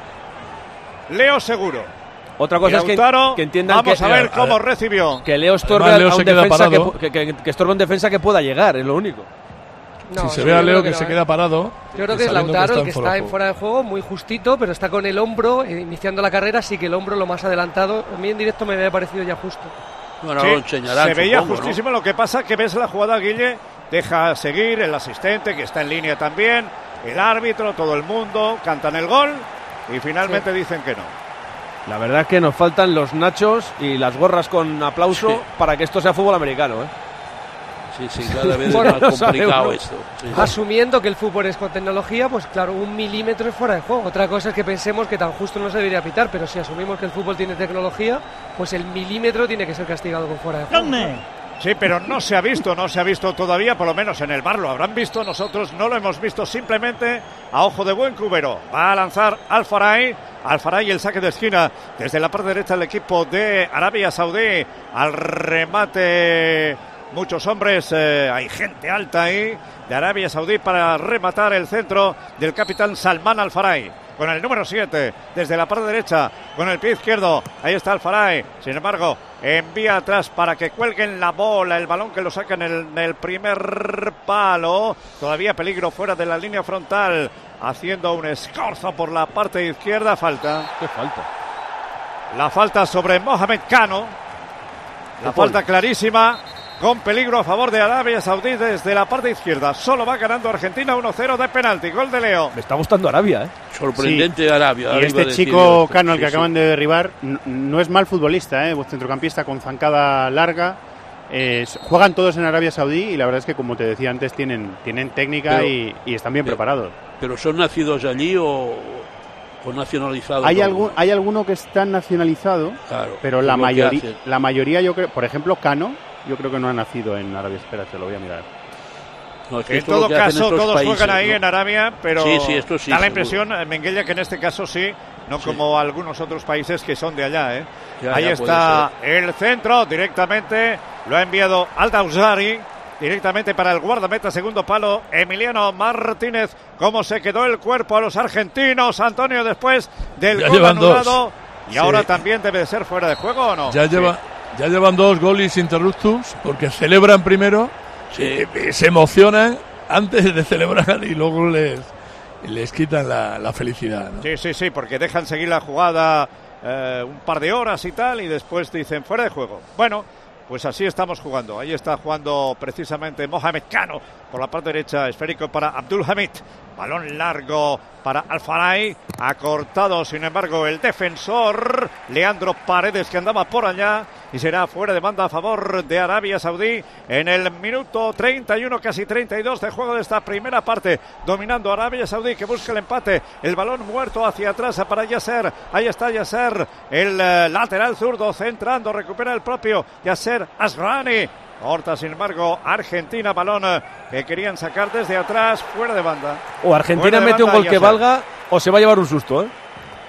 Speaker 2: Leo seguro.
Speaker 1: Otra cosa es que entiendan
Speaker 2: vamos a ver cómo recibió.
Speaker 1: Que Leo estorbe a un defensa que estorbe un defensa que pueda llegar, es lo único.
Speaker 3: No, si se ve a Leo que se queda parado.
Speaker 7: Yo creo que es Lautaro el que está en fuera de juego, muy justito, pero está con el hombro iniciando la carrera, así que el hombro lo más adelantado. A mí en directo me había parecido ya justo.
Speaker 6: Bueno, sí, lo enseñarán,
Speaker 2: se veía
Speaker 6: supongo,
Speaker 2: justísimo,
Speaker 6: ¿no?
Speaker 2: Lo que pasa que ves la jugada, Guille, deja seguir el asistente que está en línea también, el árbitro, todo el mundo, cantan el gol y finalmente dicen que no.
Speaker 1: La verdad es que nos faltan los nachos y las gorras con aplauso para que esto sea fútbol americano, ¿eh?
Speaker 6: Sí, cada vez es más complicado esto. Sí.
Speaker 7: Asumiendo que el fútbol es con tecnología, pues claro, 1 milímetro es fuera de juego. Otra cosa es que pensemos que tan justo no se debería pitar, pero si asumimos que el fútbol tiene tecnología, pues el milímetro tiene que ser castigado con fuera de juego.
Speaker 2: Sí, pero no se ha visto todavía, por lo menos en el VAR lo habrán visto, nosotros no lo hemos visto, simplemente a ojo de buen cubero. Va a lanzar Al-Faraí el saque de esquina desde la parte derecha del equipo de Arabia Saudí, al remate. Muchos hombres, hay gente alta ahí de Arabia Saudí para rematar el centro del capitán Salman Al-Faraí. Con el número 7, desde la parte derecha, con el pie izquierdo, ahí está Al-Faraí. Sin embargo, envía atrás para que cuelguen la bola, el balón que lo sacan en el primer palo. Todavía peligro fuera de la línea frontal, haciendo un escorzo por la parte izquierda. Falta.
Speaker 1: ¿Qué falta?
Speaker 2: La falta sobre Mohamed Kano. La falta clarísima. Con peligro a favor de Arabia Saudí desde la parte izquierda. Solo va ganando Argentina 1-0 de penalti. Gol de Leo.
Speaker 1: Me está gustando Arabia, ¿eh?
Speaker 6: Sorprendente de Arabia.
Speaker 5: Y este chico Cano, el que acaban de derribar, no es mal futbolista, centrocampista con zancada larga. Juegan todos en Arabia Saudí y la verdad es que, como te decía antes, tienen técnica y están bien preparados.
Speaker 6: ¿Pero son nacidos allí o nacionalizados?
Speaker 5: Hay alguno que está nacionalizado, claro, pero la mayoría, yo creo, por ejemplo, Cano, yo creo que no ha nacido en Arabia. Espera, te lo voy a mirar.
Speaker 6: No, es que
Speaker 2: en todo caso, todos
Speaker 6: países,
Speaker 2: juegan ahí, ¿no? En Arabia, pero
Speaker 6: esto sí,
Speaker 2: da la impresión, Menguella, que en este caso sí, no como algunos otros países que son de allá, ¿eh? Ahí está el centro, directamente, lo ha enviado Al-Dawsari, directamente para el guardameta, segundo palo, Emiliano Martínez. Cómo se quedó el cuerpo a los argentinos, Antonio, después del gol anulado. Y ahora también debe de ser fuera de juego, ¿o no?
Speaker 3: Ya llevan 2 goles interruptus, porque celebran primero, se emocionan antes de celebrar y luego les quitan la felicidad, ¿no?
Speaker 2: Sí, porque dejan seguir la jugada un par de horas y tal, y después dicen fuera de juego. Bueno, pues así estamos jugando. Ahí está jugando precisamente Mohamed Kano por la parte derecha, esférico para Abdul Hamid. Balón largo para Al-Faraí, ha cortado sin embargo el defensor Leandro Paredes, que andaba por allá, y será fuera de banda a favor de Arabia Saudí en el minuto 31, casi 32 de juego de esta primera parte, dominando Arabia Saudí, que busca el empate. El balón muerto hacia atrás para Yasser, ahí está Yasser, el lateral zurdo, centrando, recupera el propio Yasser Asrani. Corta, sin embargo, Argentina, balón que querían sacar desde atrás, fuera de banda.
Speaker 1: O Argentina mete un gol que valga o se va a llevar un susto, ¿eh?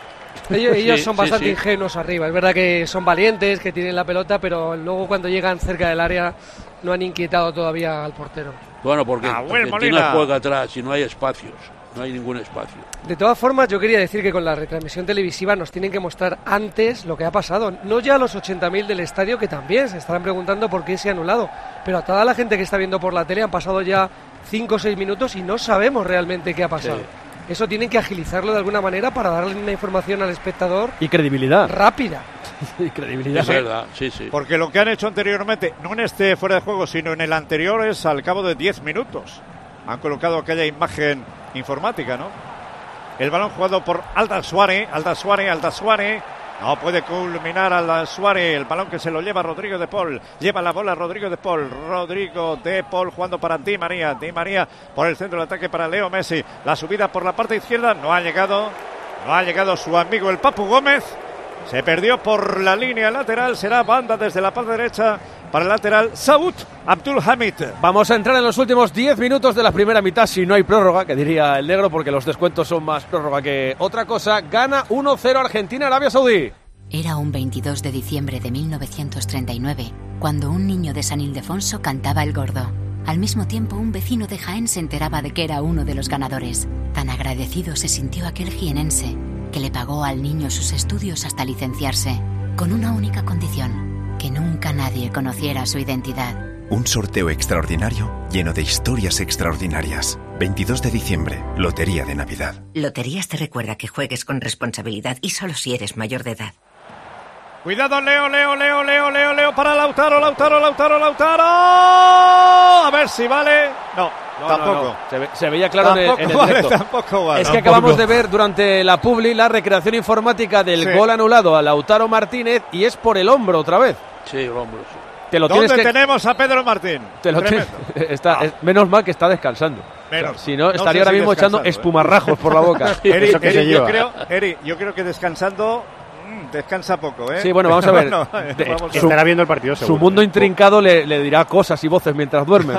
Speaker 7: Ellos son bastante ingenuos arriba. Es verdad que son valientes, que tienen la pelota, pero luego cuando llegan cerca del área no han inquietado todavía al portero.
Speaker 6: Bueno, porque Argentina juega atrás y no hay espacios. No hay ningún espacio.
Speaker 7: De todas formas, yo quería decir que con la retransmisión televisiva nos tienen que mostrar antes lo que ha pasado. No ya a los 80.000 del estadio, que también se estarán preguntando por qué se ha anulado. Pero a toda la gente que está viendo por la tele han pasado ya 5 o 6 minutos y no sabemos realmente qué ha pasado. Sí. Eso tienen que agilizarlo de alguna manera para darle una información al espectador.
Speaker 1: Y credibilidad.
Speaker 7: Rápida.
Speaker 1: Y credibilidad.
Speaker 6: Es verdad, sí.
Speaker 2: Porque lo que han hecho anteriormente, no en este fuera de juego, sino en el anterior, es al cabo de 10 minutos. Han colocado aquella imagen informática, ¿no? El balón jugado por Al-Dawsari. No puede culminar Al-Dawsari. El balón que se lo lleva Rodrigo de Paul. Lleva la bola Rodrigo de Paul jugando para Di María. Di María por el centro del ataque para Leo Messi. La subida por la parte izquierda. No ha llegado su amigo el Papu Gómez. Se perdió por la línea lateral. Será banda desde la parte derecha para el lateral Saud Abdul Hamid.
Speaker 1: Vamos a entrar en los últimos 10 minutos de la primera mitad, si no hay prórroga, que diría el negro, porque los descuentos son más prórroga que otra cosa. Gana 1-0 Argentina, Arabia Saudí.
Speaker 10: Era un 22 de diciembre de 1939, cuando un niño de San Ildefonso cantaba El Gordo. Al mismo tiempo, un vecino de Jaén se enteraba de que era uno de los ganadores. Tan agradecido se sintió aquel jienense, que le pagó al niño sus estudios hasta licenciarse, con una única condición: que nunca nadie conociera su identidad.
Speaker 11: Un sorteo extraordinario lleno de historias extraordinarias. 22 de diciembre, Lotería de Navidad.
Speaker 12: Loterías te recuerda que juegues con responsabilidad y solo si eres mayor de edad.
Speaker 2: Cuidado, Leo, para Lautaro. A ver si vale. No, tampoco.
Speaker 1: No. Se veía claro
Speaker 2: tampoco
Speaker 1: en el
Speaker 2: vale,
Speaker 1: directo.
Speaker 2: tampoco vale.
Speaker 1: Es que acabamos de ver durante la publi la recreación informática del gol anulado a Lautaro Martínez y es por el hombro otra vez.
Speaker 6: Sí, el hombro, sí.
Speaker 2: ¿Dónde tenemos a Pedro Martín?
Speaker 1: Menos mal que está descansando. Si no, estaría ahora mismo echando espumarrajos por la boca.
Speaker 2: Eri, yo creo que descansando descansa poco, ¿eh?
Speaker 1: Sí, bueno, vamos a ver.
Speaker 5: Estará viendo el partido, seguro.
Speaker 1: Su mundo intrincado le dirá cosas y voces mientras duerme.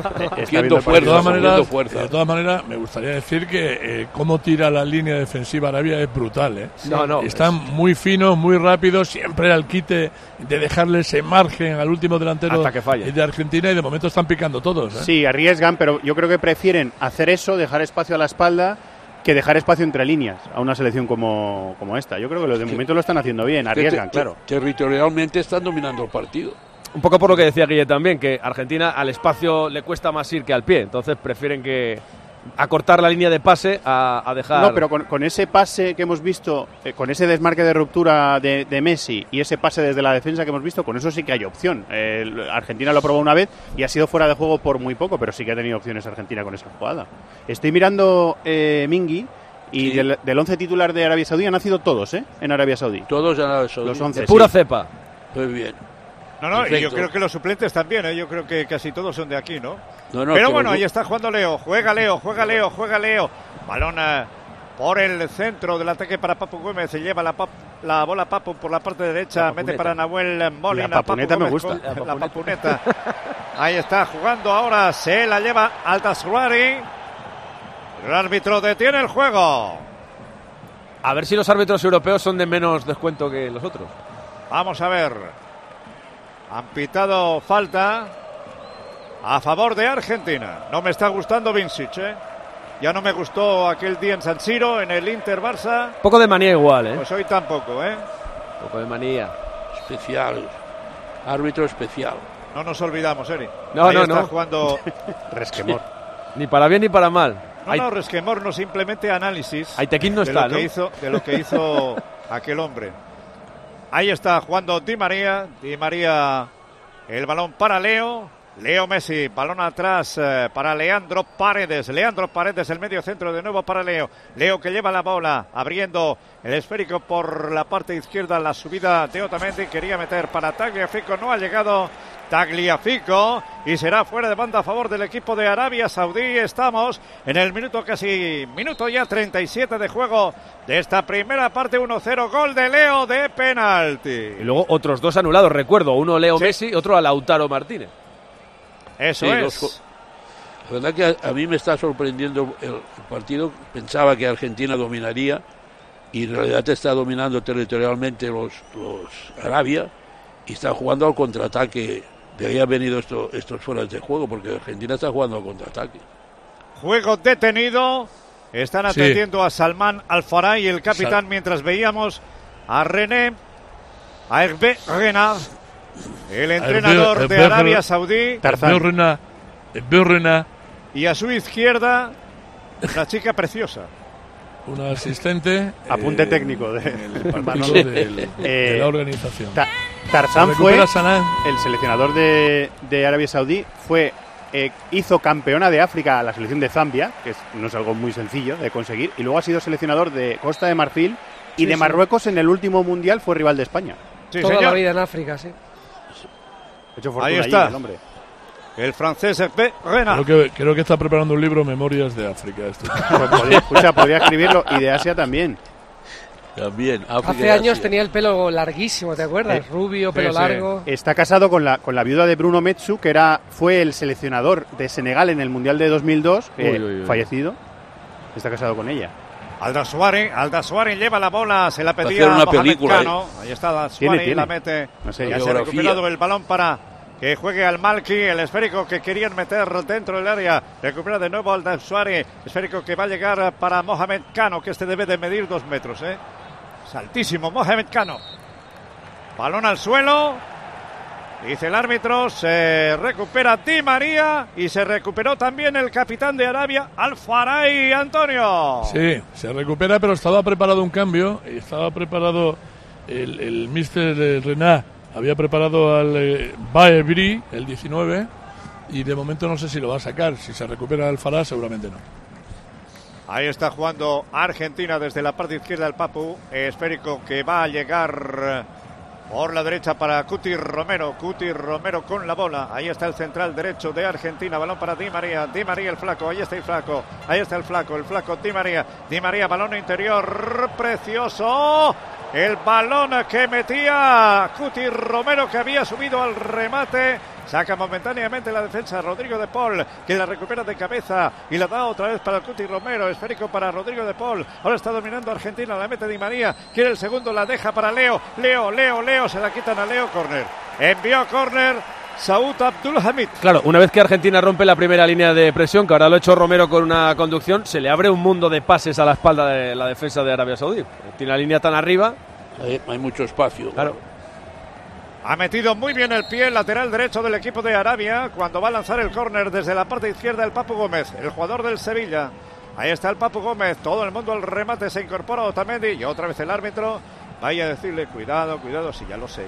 Speaker 3: De todas maneras, me gustaría decir que cómo tira la línea defensiva Arabia es brutal, ¿eh? Están muy finos, muy rápidos, siempre al quite de dejarle ese margen al último delantero de Argentina y de momento están picando todos, ¿eh?
Speaker 5: Sí, arriesgan, pero yo creo que prefieren hacer eso, dejar espacio a la espalda, que dejar espacio entre líneas a una selección como esta. Yo creo que de momento lo están haciendo bien, arriesgan, claro.
Speaker 6: Territorialmente están dominando el partido.
Speaker 1: Un poco por lo que decía Guille también, que Argentina al espacio le cuesta más ir que al pie, entonces prefieren acortar la línea de pase a dejar...
Speaker 5: No, pero con ese pase que hemos visto, con ese desmarque de ruptura de Messi y ese pase desde la defensa que hemos visto, con eso sí que hay opción. Argentina lo probó una vez y ha sido fuera de juego por muy poco, pero sí que ha tenido opciones Argentina con esa jugada. Estoy mirando Mingui y del 11 titular de Arabia Saudí han nacido todos, en Arabia Saudí.
Speaker 6: Todos en Arabia Saudí.
Speaker 5: Los 11,
Speaker 1: de pura cepa.
Speaker 6: Muy bien.
Speaker 2: No, y yo creo que los suplentes también, yo creo que casi todos son de aquí, ¿no?
Speaker 6: Pero
Speaker 2: bueno, ahí está jugando Leo. Juega Leo. Balón por el centro del ataque para Papu Gómez. Se lleva la bola Papu por la parte derecha. Mete para Nahuel Molina.
Speaker 5: La papuneta
Speaker 2: Papu
Speaker 5: me
Speaker 2: Gómez
Speaker 5: gusta.
Speaker 2: La papuneta. Ahí está jugando ahora. Se la lleva Al-Tasruari. El árbitro detiene el juego.
Speaker 1: A ver si los árbitros europeos son de menos descuento que los otros.
Speaker 2: Vamos a ver. Han pitado falta a favor de Argentina. No me está gustando Vincic, Ya no me gustó aquel día en San Siro, en el Inter-Barça.
Speaker 1: Poco de manía igual,
Speaker 2: Pues hoy tampoco,
Speaker 1: Poco de manía.
Speaker 6: Especial. Árbitro especial.
Speaker 2: No nos olvidamos, Eri.
Speaker 1: No.
Speaker 2: Está jugando
Speaker 5: Resquemor.
Speaker 1: Ni para bien ni para mal.
Speaker 2: No, Resquemor, no, simplemente análisis.
Speaker 1: Aitekin no está,
Speaker 2: de lo que hizo aquel hombre. Ahí está jugando Di María, el balón para Leo Messi, balón atrás para Leandro Paredes, el medio centro de nuevo para Leo que lleva la bola, abriendo el esférico por la parte izquierda, la subida de Otamendi, quería meter para Tagliafico, no ha llegado Tagliafico y será fuera de banda a favor del equipo de Arabia Saudí. Estamos en el minuto ya 37 de juego de esta primera parte. 1-0, gol de Leo de penalti.
Speaker 1: Y luego otros dos anulados, recuerdo, uno Leo Messi, otro a Lautaro Martínez.
Speaker 2: Eso es.
Speaker 6: La verdad que a mí me está sorprendiendo el partido. Pensaba que Argentina dominaría y en realidad está dominando territorialmente los Arabia y está jugando al contraataque. De ahí han venido estos fueras de juego, porque Argentina está jugando al contraataque.
Speaker 2: Juego detenido. Están atendiendo a Salman Al-Faray, el capitán, mientras veíamos a René, a Hervé Renard, el entrenador de Arabia Saudí. Y a su izquierda, una chica preciosa.
Speaker 3: Una asistente.
Speaker 5: Apunte técnico de
Speaker 3: la organización.
Speaker 5: Tarzán fue el seleccionador de Arabia Saudí, hizo campeona de África a la selección de Zambia, que no es algo muy sencillo de conseguir, y luego ha sido seleccionador de Costa de Marfil y de Marruecos en el último mundial, fue rival de España.
Speaker 7: Toda la vida en África, sí.
Speaker 2: Ahí está el hombre. El francés Renard.
Speaker 3: Creo que está preparando un libro, Memorias de África.
Speaker 5: Podría escribirlo, y de Asia también.
Speaker 6: También.
Speaker 7: Hace años tenía el pelo larguísimo, ¿te acuerdas? Rubio, pelo largo.
Speaker 5: Está casado con la viuda de Bruno Metsu, que fue el seleccionador de Senegal en el Mundial de 2002, fallecido. Está casado con ella.
Speaker 2: Aldasuari lleva la bola, se la pedía a Mohamed Cano. Ahí está Aldasuari, la mete.
Speaker 5: No sé,
Speaker 2: ya se ha recuperado el balón para que juegue al Malki, el esférico que querían meter dentro del área, recupera de nuevo al Dansuari, esférico que va a llegar para Mohamed Cano, que debe de medir 2 metros, es altísimo Mohamed Cano. Balón al suelo, dice el árbitro, se recupera Di María y se recuperó también el capitán de Arabia, Al-Faraí, Antonio.
Speaker 3: Sí, se recupera, pero estaba preparado un cambio, estaba preparado el míster Renat. Había preparado al Baebri, el 19, y de momento no sé si lo va a sacar. Si se recupera el Farah, seguramente no.
Speaker 2: Ahí está jugando Argentina desde la parte izquierda del Papu. Esférico que va a llegar por la derecha para Cuti Romero. Cuti Romero con la bola. Ahí está el central derecho de Argentina. Balón para Di María. Di María el flaco. Ahí está el flaco. Ahí está el flaco. El flaco Di María. Di María, balón interior. Precioso. El balón que metía Cuti Romero, que había subido al remate. Saca momentáneamente la defensa Rodrigo de Paul, que la recupera de cabeza y la da otra vez para Cuti Romero. Esférico para Rodrigo de Paul. Ahora está dominando Argentina, la mete Di María. Quiere el segundo, la deja para Leo. Leo. Se la quitan a Leo. Córner. Envió córner Saúd Abdulhamid.
Speaker 1: Claro, una vez que Argentina rompe la primera línea de presión, que ahora lo ha hecho Romero con una conducción, se le abre un mundo de pases a la espalda de la defensa de Arabia Saudí. Tiene la línea tan arriba.
Speaker 6: Hay mucho espacio.
Speaker 1: Claro.
Speaker 2: Ha metido muy bien el pie el lateral derecho del equipo de Arabia cuando va a lanzar el córner desde la parte izquierda el Papu Gómez, el jugador del Sevilla. Ahí está el Papu Gómez, todo el mundo al remate, se incorpora Otamendi y otra vez el árbitro. Vaya a decirle, cuidado, sí, ya lo sé.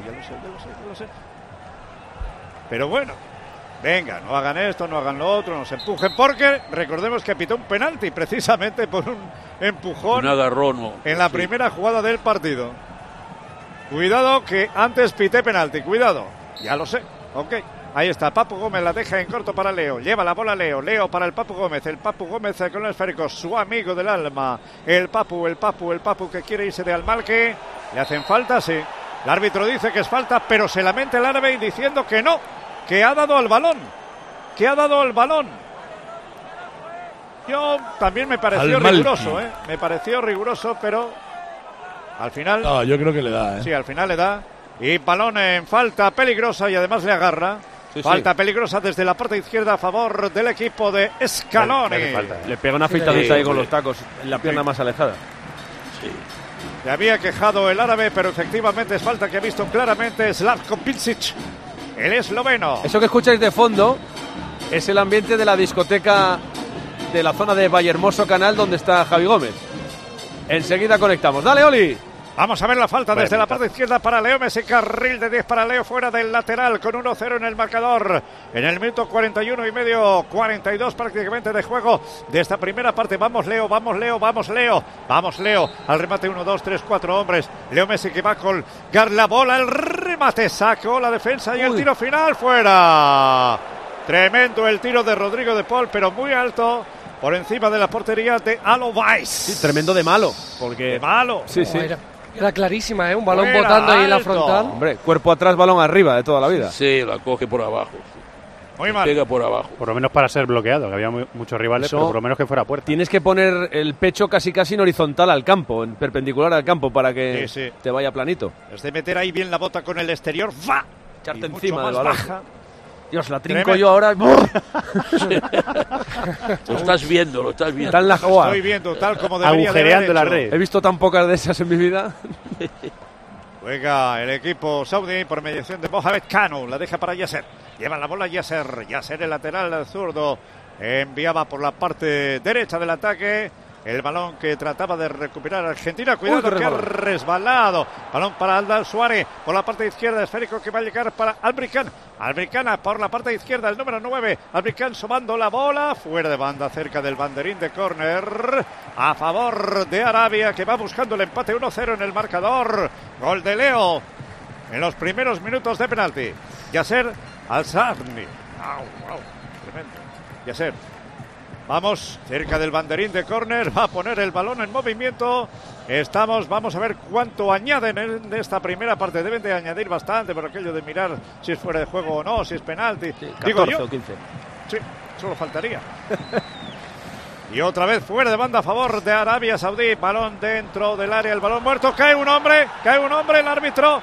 Speaker 2: Pero bueno, venga, no hagan esto, no hagan lo otro, no se empujen, porque recordemos que pitó un penalti precisamente por un empujón,
Speaker 6: un agarrón,
Speaker 2: en la primera jugada del partido. Cuidado que antes pité penalti, cuidado, ya lo sé, ok. Ahí está, Papu Gómez la deja en corto para Leo, lleva la bola Leo para el Papu Gómez con el esférico, su amigo del alma, el Papu que quiere irse de Al-Malki. ¿Le hacen falta? Sí. El árbitro dice que es falta, pero se lamenta el árabe diciendo que no, que ha dado al balón. Yo también me pareció riguroso, me pareció riguroso, pero al final...
Speaker 3: No, yo creo que le da,
Speaker 2: Sí, al final le da. Y balón en falta peligrosa y además le agarra. Falta peligrosa desde la parte izquierda a favor del equipo de Scaloni.
Speaker 1: Le pega una afeitadita ahí con los tacos en la pierna más alejada.
Speaker 6: Sí.
Speaker 2: Se había quejado el árabe, pero efectivamente es falta que ha visto claramente Slavko Pincic, el esloveno.
Speaker 1: Eso que escucháis de fondo es el ambiente de la discoteca de la zona de Vallehermoso Canal, donde está Javi Gómez. Enseguida conectamos. ¡Dale, Oli!
Speaker 2: Vamos a ver la falta desde la parte izquierda para Leo Messi, carril de 10 para Leo, fuera del lateral con 1-0 en el marcador. En el minuto 41 y medio, 42 prácticamente de juego de esta primera parte. Vamos Leo, al remate 1, 2, 3, 4 hombres. Leo Messi que va a colgar la bola, el remate, sacó la defensa y el tiro final fuera. Tremendo el tiro de Rodrigo de Paul, pero muy alto, por encima de la portería de Alois.
Speaker 1: Sí, tremendo de malo, porque...
Speaker 2: De malo.
Speaker 1: Sí.
Speaker 7: Era clarísima, un balón botando ahí en la frontal.
Speaker 1: Hombre, cuerpo atrás, balón arriba de toda la vida.
Speaker 6: Sí, la coge por abajo.
Speaker 2: Muy mal.
Speaker 6: Pega por abajo.
Speaker 5: Por lo menos para ser bloqueado, que había muchos rivales, pero por lo menos que fuera puerta.
Speaker 1: Tienes que poner el pecho casi en horizontal al campo, en perpendicular al campo, para que te vaya planito.
Speaker 2: Es de meter ahí bien la bota con el exterior, ¡va!
Speaker 1: Echarte
Speaker 2: y
Speaker 1: encima del
Speaker 2: balón.
Speaker 1: baja. Dios, la trinco yo ahora.
Speaker 6: Lo estás viendo.
Speaker 1: Está en la jugada.
Speaker 2: Estoy viendo tal como debería
Speaker 5: agujereando la red.
Speaker 1: He visto tan pocas de esas en mi vida.
Speaker 2: Juega el equipo saudí por mediación de Mohamed Cano. La deja para Yasser. Lleva la bola Yasser. Yasser el lateral zurdo. Enviaba por la parte derecha del ataque. El balón que trataba de recuperar Argentina. Cuidado que ha resbalado. Balón para Aldal Suárez. Por la parte izquierda, esférico que va a llegar para Albricán. Albricana por la parte izquierda, el número 9. Albricán sobando la bola. Fuera de banda, cerca del banderín de córner. A favor de Arabia, que va buscando el empate 1-0 en el marcador. Gol de Leo en los primeros minutos de penalti. Yasser Al-Sarni. Tremendo. Yasser. Vamos, cerca del banderín de córner, va a poner el balón en movimiento. Vamos a ver cuánto añaden en esta primera parte. Deben de añadir bastante por aquello de mirar si es fuera de juego o no, si es penalti.
Speaker 1: Sí, 14 o 15.
Speaker 2: Sí, solo faltaría. Y otra vez fuera de banda a favor de Arabia Saudí. Balón dentro del área, el balón muerto. Cae un hombre, el árbitro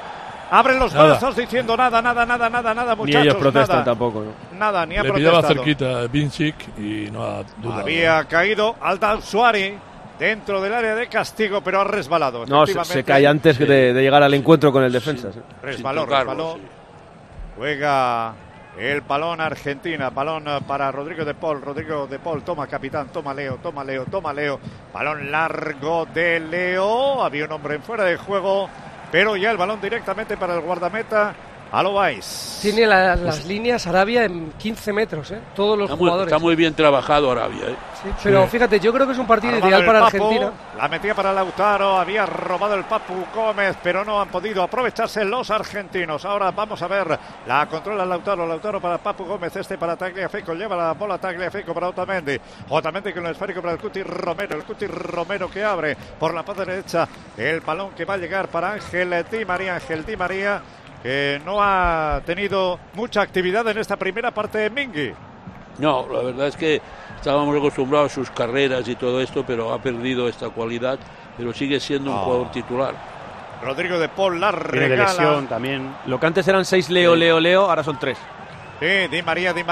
Speaker 2: Abren los brazos diciendo nada, muchachos.
Speaker 1: Ni ellos protestan
Speaker 2: nada.
Speaker 1: tampoco, ¿no?
Speaker 2: Nada, ni ha
Speaker 3: Le
Speaker 2: protestado.
Speaker 3: pillaba cerquita Vincic y no ha dudado.
Speaker 2: Había caído Al-Dawsari dentro del área de castigo, pero ha resbalado.
Speaker 1: No, se cae antes de llegar al encuentro con el defensa. Sí.
Speaker 2: Resbaló.
Speaker 6: Sí.
Speaker 2: Juega el balón Argentina. Balón para Rodrigo de Paul. Rodrigo de Paul toma capitán. Toma Leo. Balón largo de Leo. Había un hombre en fuera de juego, pero ya el balón directamente para el guardameta Alobais.
Speaker 7: Tiene las líneas Arabia en 15 metros, todos los jugadores.
Speaker 6: Está muy bien trabajado Arabia.
Speaker 7: Sí, pero fíjate, yo creo que es un partido ideal para Argentina.
Speaker 2: La metía para Lautaro, había robado el Papu Gómez, pero no han podido aprovecharse los argentinos. Ahora vamos a ver, la controla Lautaro para Papu Gómez, para Tagliafico, lleva la bola Tagliafico para Otamendi con el esférico para el Cuti Romero que abre por la parte derecha, el balón que va a llegar para Ángel Di María, que no ha tenido mucha actividad en esta primera parte de Mingui.
Speaker 6: No, la verdad es que estábamos acostumbrados a sus carreras y todo esto, pero ha perdido esta cualidad, pero sigue siendo un jugador titular.
Speaker 2: Rodrigo de Paul la regala.
Speaker 5: Tiene de lesión también.
Speaker 1: Lo que antes eran 6 Leo, ahora son 3.
Speaker 2: Sí, Di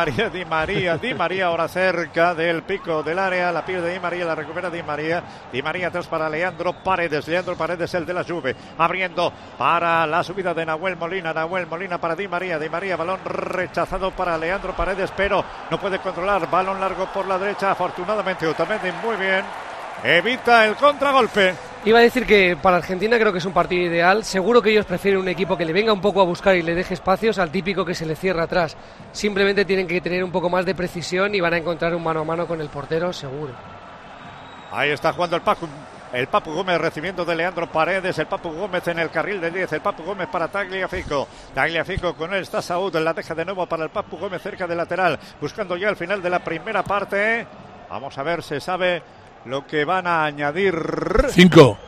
Speaker 2: María, ahora cerca del pico del área, la pierde Di María, la recupera Di María atrás para Leandro Paredes, el de la Juve, abriendo para la subida de Nahuel Molina para Di María, balón rechazado para Leandro Paredes, pero no puede controlar, balón largo por la derecha, afortunadamente Otamendi muy bien, evita el contragolpe.
Speaker 7: Iba a decir que para Argentina creo que es un partido ideal. Seguro que ellos prefieren un equipo que le venga un poco a buscar y le deje espacios al típico que se le cierra atrás. Simplemente tienen que tener un poco más de precisión y van a encontrar un mano a mano con el portero, seguro.
Speaker 2: Ahí está jugando el Papu Gómez recibiendo de Leandro Paredes, el Papu Gómez en el carril de 10, el Papu Gómez para Tagliafico con él está Saúd, la deja de nuevo para el Papu Gómez cerca del lateral, buscando ya el final de la primera parte. Vamos a ver, se sabe lo que van a añadir.
Speaker 3: 5.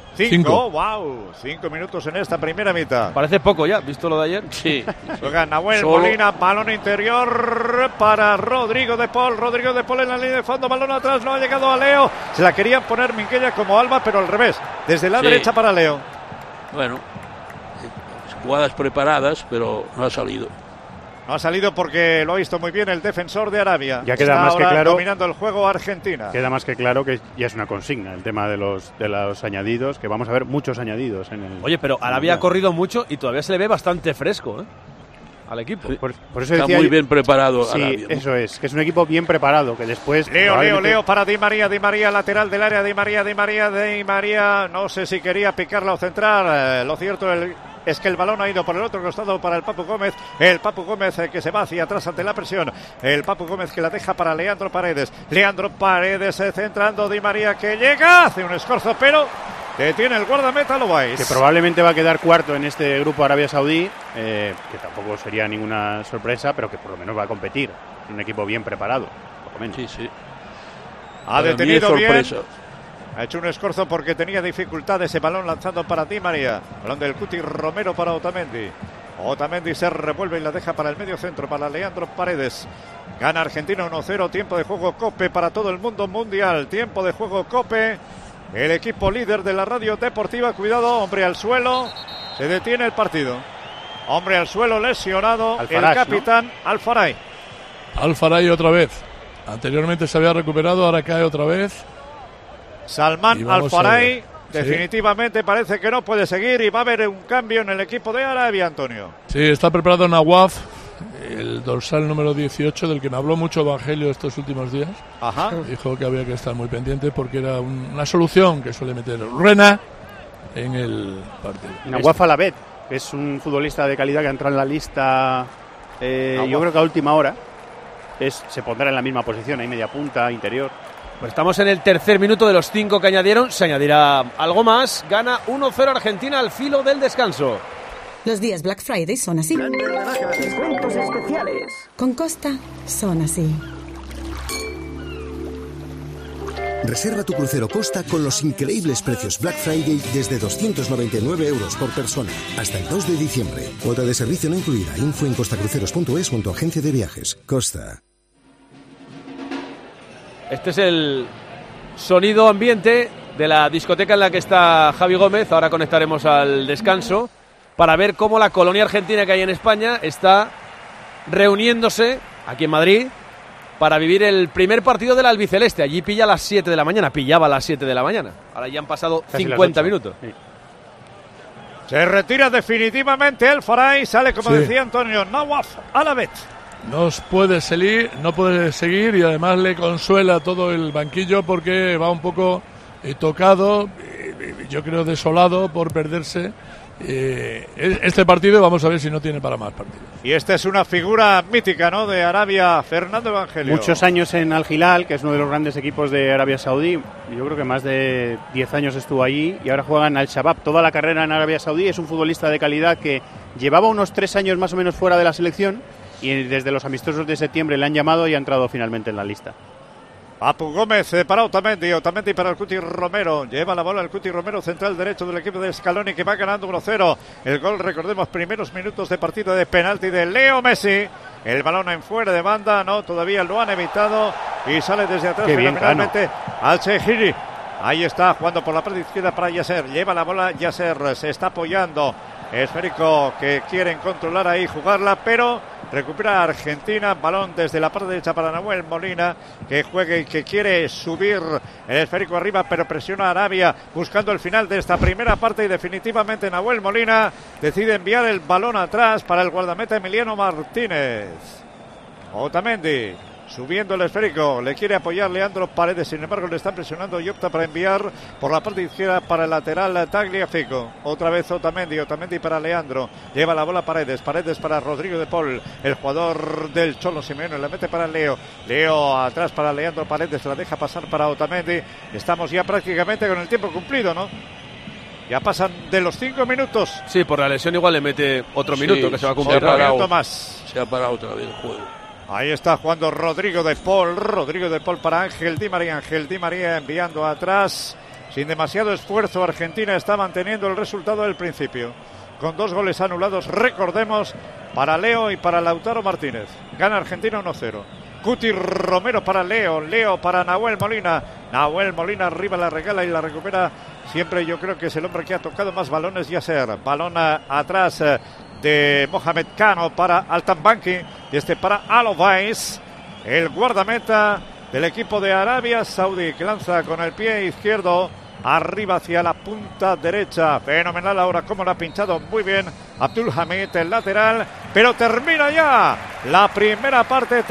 Speaker 2: 5 minutos en esta primera mitad.
Speaker 1: Parece poco ya, visto lo de ayer.
Speaker 6: Sí.
Speaker 2: Juega Nahuel Molina, balón interior para Rodrigo de Paul en la línea de fondo, balón atrás, no ha llegado a Leo. Se la querían poner Minguella como Alba, pero al revés, desde la derecha para Leo.
Speaker 6: Bueno, jugadas preparadas, pero no ha salido.
Speaker 2: No ha salido porque lo ha visto muy bien el defensor de Arabia.
Speaker 5: Ya queda
Speaker 2: está
Speaker 5: más que claro,
Speaker 2: dominando el juego Argentina.
Speaker 5: Queda más que claro que ya es una consigna el tema de los añadidos, que vamos a ver muchos añadidos en el.
Speaker 1: Oye, pero Arabia ha corrido mucho y todavía se le ve bastante fresco, al equipo.
Speaker 5: Por eso
Speaker 6: está muy bien preparado.
Speaker 5: Sí,
Speaker 6: Arabia, ¿no?
Speaker 5: Eso es, que es un equipo bien preparado, que después.
Speaker 2: Leo para Di María, lateral del área, Di María, no sé si quería picarla o centrar, lo cierto es que el balón ha ido por el otro costado para el Papu Gómez que se va hacia atrás ante la presión, el Papu Gómez que la deja para Leandro Paredes centrando, Di María que llega, hace un escorzo pero detiene el guardameta Lobais,
Speaker 5: que probablemente va a quedar cuarto en este grupo Arabia Saudí, que tampoco sería ninguna sorpresa, pero que por lo menos va a competir, un equipo bien preparado, por lo menos.
Speaker 6: Sí.
Speaker 2: Ha detenido bien. Ha hecho un escorzo porque tenía dificultad ese balón lanzado para Di María. Balón del Cuti Romero para Otamendi. Otamendi se revuelve y la deja para el medio centro, para Leandro Paredes. Gana Argentina 1-0. Tiempo de juego COPE para todo el mundo mundial. Tiempo de juego COPE. El equipo líder de la radio deportiva. Cuidado, hombre al suelo. Se detiene el partido. Hombre al suelo lesionado.
Speaker 5: Alfaray,
Speaker 2: el capitán, ¿no?
Speaker 3: Alfaray otra vez. Anteriormente se había recuperado, ahora cae otra vez.
Speaker 2: Salman Alfaray definitivamente parece que no puede seguir y va a haber un cambio en el equipo de Arabia, Antonio.
Speaker 3: Sí, está preparado Nawaf, el dorsal número 18, del que me habló mucho Evangelio estos últimos días.
Speaker 2: Ajá.
Speaker 3: Dijo que había que estar muy pendiente porque era una solución que suele meter Ruena en el partido.
Speaker 5: Nawaf Alabet, que es un futbolista de calidad que entra en la lista, yo creo que a última hora, se pondrá en la misma posición, ahí media punta, interior.
Speaker 1: Pues estamos en el tercer minuto de los 5 que añadieron. Se añadirá algo más. Gana 1-0 Argentina al filo del descanso.
Speaker 13: Los días Black Friday son así.
Speaker 14: Descuentos especiales.
Speaker 13: Con Costa son así.
Speaker 15: Reserva tu crucero Costa con los increíbles precios Black Friday desde 299 euros por persona. Hasta el 2 de diciembre. Cuota de servicio no incluida. Info en costacruceros.es con tu agencia de viajes. Costa.
Speaker 1: Este es el sonido ambiente de la discoteca en la que está Javi Gómez. Ahora conectaremos al descanso. para ver cómo la colonia argentina que hay en España está reuniéndose aquí en Madrid para vivir el primer partido del albiceleste. Allí pilla a las 7 de la mañana, pillaba a las 7 de la mañana. Ahora ya han pasado casi 50 minutos. Sí.
Speaker 2: Se retira definitivamente el Faray, sale, como decía Antonio, Nawaf Alavet.
Speaker 3: No puede seguir y además le consuela todo el banquillo porque va un poco tocado, yo creo desolado por perderse este partido. Vamos a ver si no tiene para más partidos.
Speaker 2: Y esta es una figura mítica, ¿no?, de Arabia, Fernando Evangelio.
Speaker 5: Muchos años en Al Hilal, que es uno de los grandes equipos de Arabia Saudí. Yo creo que más de 10 años estuvo allí y ahora juega en Al Shabab. Toda la carrera en Arabia Saudí. Es un futbolista de calidad que llevaba unos 3 años más o menos fuera de la selección y desde los amistosos de septiembre le han llamado y ha entrado finalmente en la lista.
Speaker 2: Papu Gómez para Otamendi para el Cuti Romero, lleva la bola el Cuti Romero, central derecho del equipo de Scaloni, que va ganando 1-0, el gol, recordemos, primeros minutos de partido de penalti de Leo Messi, el balón en fuera de banda, no, todavía lo han evitado y sale desde atrás fenomenalmente al Chehiri. Ahí está, jugando por la parte izquierda para Yasser, lleva la bola Yasser, se está apoyando, esférico que quieren controlar ahí, jugarla, pero recupera Argentina, balón desde la parte derecha para Nahuel Molina, que juega y que quiere subir el esférico arriba, pero presiona a Arabia buscando el final de esta primera parte y definitivamente Nahuel Molina decide enviar el balón atrás para el guardameta Emiliano Martínez. Otamendi subiendo el esférico, le quiere apoyar Leandro Paredes, sin embargo le están presionando y opta para enviar por la parte izquierda para el lateral Tagliafico. Otra vez Otamendi para Leandro, lleva la bola Paredes para Rodrigo de Paul, el jugador del Cholo Simeone, la mete para Leo atrás para Leandro Paredes, la deja pasar para Otamendi. Estamos ya prácticamente con el tiempo cumplido, ¿no? Ya pasan de los 5 minutos.
Speaker 1: Sí, por la lesión igual le mete otro minuto que se va a cumplir.
Speaker 6: Se ha parado otra vez el juego.
Speaker 2: Ahí está jugando Rodrigo de Paul para Ángel Di María enviando atrás, sin demasiado esfuerzo. Argentina está manteniendo el resultado del principio, con 2 goles anulados, recordemos, para Leo y para Lautaro Martínez. Gana Argentina 1-0. Cuti Romero para Leo para Nahuel Molina arriba, la regala y la recupera. Siempre yo creo que es el hombre que ha tocado más balones, Yasser. Balón atrás de Mohamed Cano para Altambanki y para Alovais, el guardameta del equipo de Arabia Saudí, que lanza con el pie izquierdo arriba hacia la punta derecha. Fenomenal ahora como lo ha pinchado muy bien Abdul Hamid, el lateral, pero termina ya la primera parte,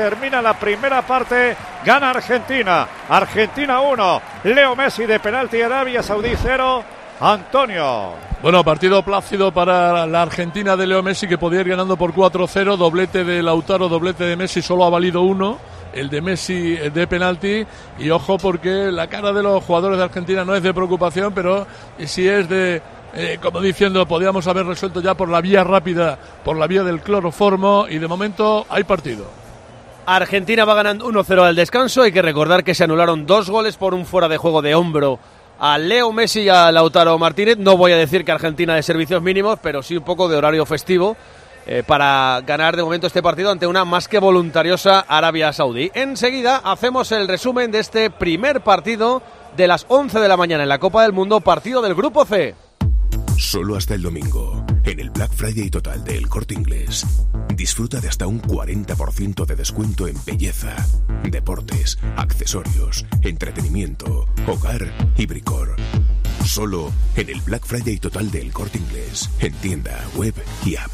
Speaker 2: gana Argentina 1, Leo Messi de penalti, Arabia Saudí 0. Antonio.
Speaker 3: Bueno, partido plácido para la Argentina de Leo Messi, que podía ir ganando por 4-0, doblete de Lautaro, doblete de Messi, solo ha valido 1, el de Messi de penalti, y ojo porque la cara de los jugadores de Argentina no es de preocupación, pero sí es de, como diciendo, podíamos haber resuelto ya por la vía rápida, por la vía del cloroformo, y de momento hay partido.
Speaker 1: Argentina va ganando 1-0 al descanso, hay que recordar que se anularon 2 goles por un fuera de juego de hombro a Leo Messi y a Lautaro Martínez. No voy a decir que Argentina de servicios mínimos, pero sí un poco de horario festivo para ganar de momento este partido ante una más que voluntariosa Arabia Saudí. Enseguida hacemos el resumen de este primer partido de las 11 de la mañana en la Copa del Mundo, partido del Grupo C.
Speaker 16: Solo hasta el domingo, en el Black Friday total de El Corte Inglés. Disfruta de hasta un 40% de descuento en belleza, deportes, accesorios, entretenimiento, hogar y bricor. Solo en el Black Friday total de El Corte Inglés, en tienda, web y app.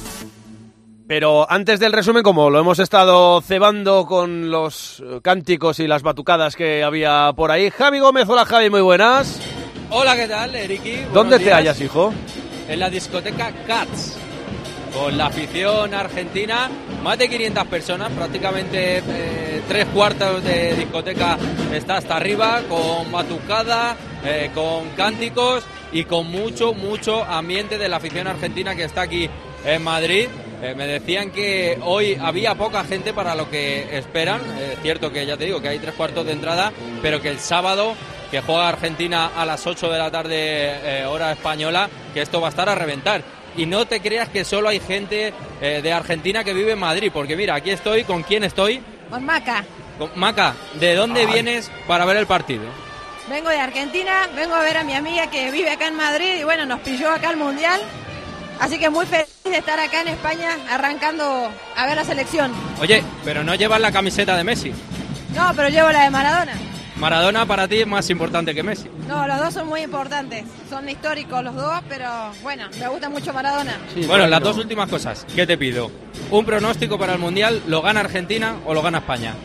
Speaker 1: Pero antes del resumen, como lo hemos estado cebando con los cánticos y las batucadas que había por ahí, Javi Gómez. Hola Javi, muy buenas.
Speaker 17: Hola, ¿qué tal, Eriki?
Speaker 1: ¿Dónde te hallas, hijo?
Speaker 17: En la discoteca Cats, con la afición argentina, más de 500 personas, prácticamente 3/4 de discoteca está hasta arriba, con batucada, con cánticos y con mucho ambiente de la afición argentina que está aquí en Madrid. Me decían que hoy había poca gente para lo que esperan. Es cierto que ya te digo que hay 3/4 de entrada, pero que el sábado, que juega Argentina a las 8 de la tarde hora española, que esto va a estar a reventar. Y no te creas que solo hay gente de Argentina que vive en Madrid, porque mira, aquí estoy, ¿con quién estoy?
Speaker 18: Con Maca.
Speaker 17: Con Maca, ¿de dónde vienes para ver el partido?
Speaker 18: Vengo de Argentina, vengo a ver a mi amiga que vive acá en Madrid y bueno, nos pilló acá el Mundial Así que muy feliz de estar acá en España arrancando a ver la selección.
Speaker 17: Oye, pero no llevas la camiseta de Messi.
Speaker 18: No, pero llevo la de Maradona.
Speaker 17: Maradona para ti es más importante que Messi.
Speaker 18: No, los dos son muy importantes. Son históricos los dos, pero bueno, me gusta mucho Maradona.
Speaker 17: Sí, bueno, las dos últimas cosas. ¿Qué te pido? Un pronóstico para el Mundial, ¿lo gana Argentina o lo gana España?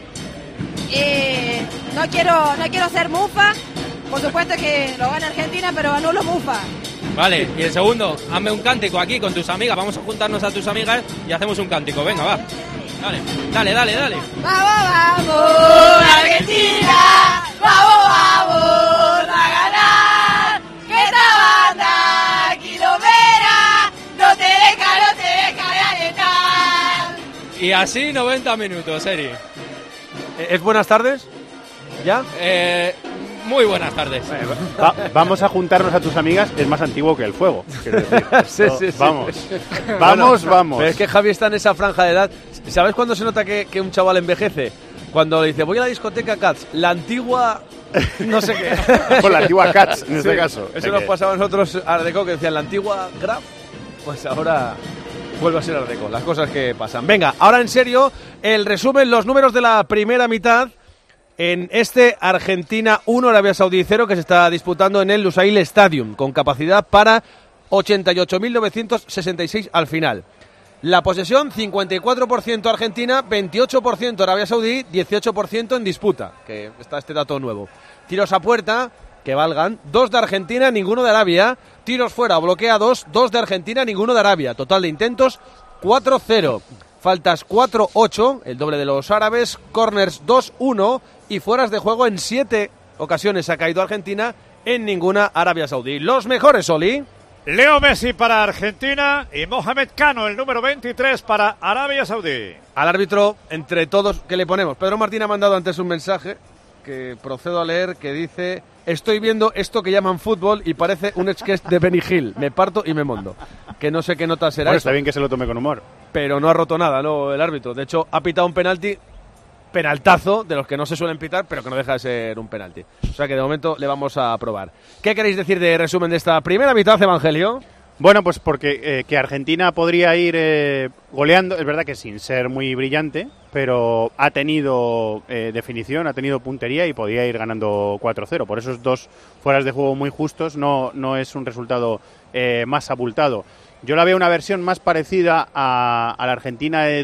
Speaker 18: No quiero ser mufa. Por supuesto que lo gana Argentina, pero anulo mufa.
Speaker 17: Vale, y el segundo, hazme un cántico aquí con tus amigas. Vamos a juntarnos a tus amigas y hacemos un cántico. Venga, va. Dale.
Speaker 18: ¡Vamos, Argentina! ¡Vamos a ganar! ¡Que esta banda quilomera no te deja de alentar!
Speaker 17: Y así 90 minutos, Eri.
Speaker 1: ¿Es buenas tardes? ¿Ya?
Speaker 17: Muy buenas tardes.
Speaker 5: Vamos a juntarnos a tus amigas, es más antiguo que el fuego.
Speaker 1: Sí.
Speaker 5: Vamos.
Speaker 1: Pero es que Javi está en esa franja de edad. ¿Sabes cuándo se nota que un chaval envejece? Cuando le dice, voy a la discoteca Cats, la antigua... no sé qué.
Speaker 5: Por la antigua Cats, en este caso.
Speaker 1: Eso nos pasaba a nosotros Art Deco, que decían, la antigua Graf, pues ahora vuelve a ser Art Deco, las cosas que pasan. Venga, ahora en serio, el resumen, los números de la primera mitad en este Argentina 1, Arabia Saudí 0, que se está disputando en el Lusail Stadium, con capacidad para 88.966 al final. La posesión, 54% Argentina, 28% Arabia Saudí, 18% en disputa, que está este dato nuevo. Tiros a puerta, que valgan, 2 de Argentina, ninguno de Arabia. Tiros fuera, bloqueados, 2 de Argentina, ninguno de Arabia. Total de intentos, 4-0. Faltas 4-8, el doble de los árabes. Corners 2-1 y fueras de juego en 7 ocasiones ha caído Argentina, en ninguna Arabia Saudí. Los mejores, Oli.
Speaker 2: Leo Messi para Argentina y Mohamed Cano, el número 23 para Arabia Saudí.
Speaker 1: Al árbitro, entre todos, ¿qué le ponemos? Pedro Martín ha mandado antes un mensaje que procedo a leer, que dice: estoy viendo esto que llaman fútbol y parece un sketch de Benny Hill, me parto y me mondo. Que no sé qué nota será.
Speaker 5: Bueno,
Speaker 1: eso.
Speaker 5: está bien que se lo tome con humor.
Speaker 1: Pero no ha roto nada, ¿no? El árbitro. De hecho, ha pitado un penaltazo, de los que no se suelen pitar, pero que no deja de ser un penalti. O sea que de momento le vamos a probar. ¿Qué queréis decir de resumen de esta primera mitad, Evangelio?
Speaker 5: Bueno, pues porque que Argentina podría ir goleando, es verdad que sin ser muy brillante, pero ha tenido definición, ha tenido puntería y podía ir ganando 4-0. Por esos 2 fueras de juego muy justos no es un resultado más abultado. Yo la veo una versión más parecida a la Argentina de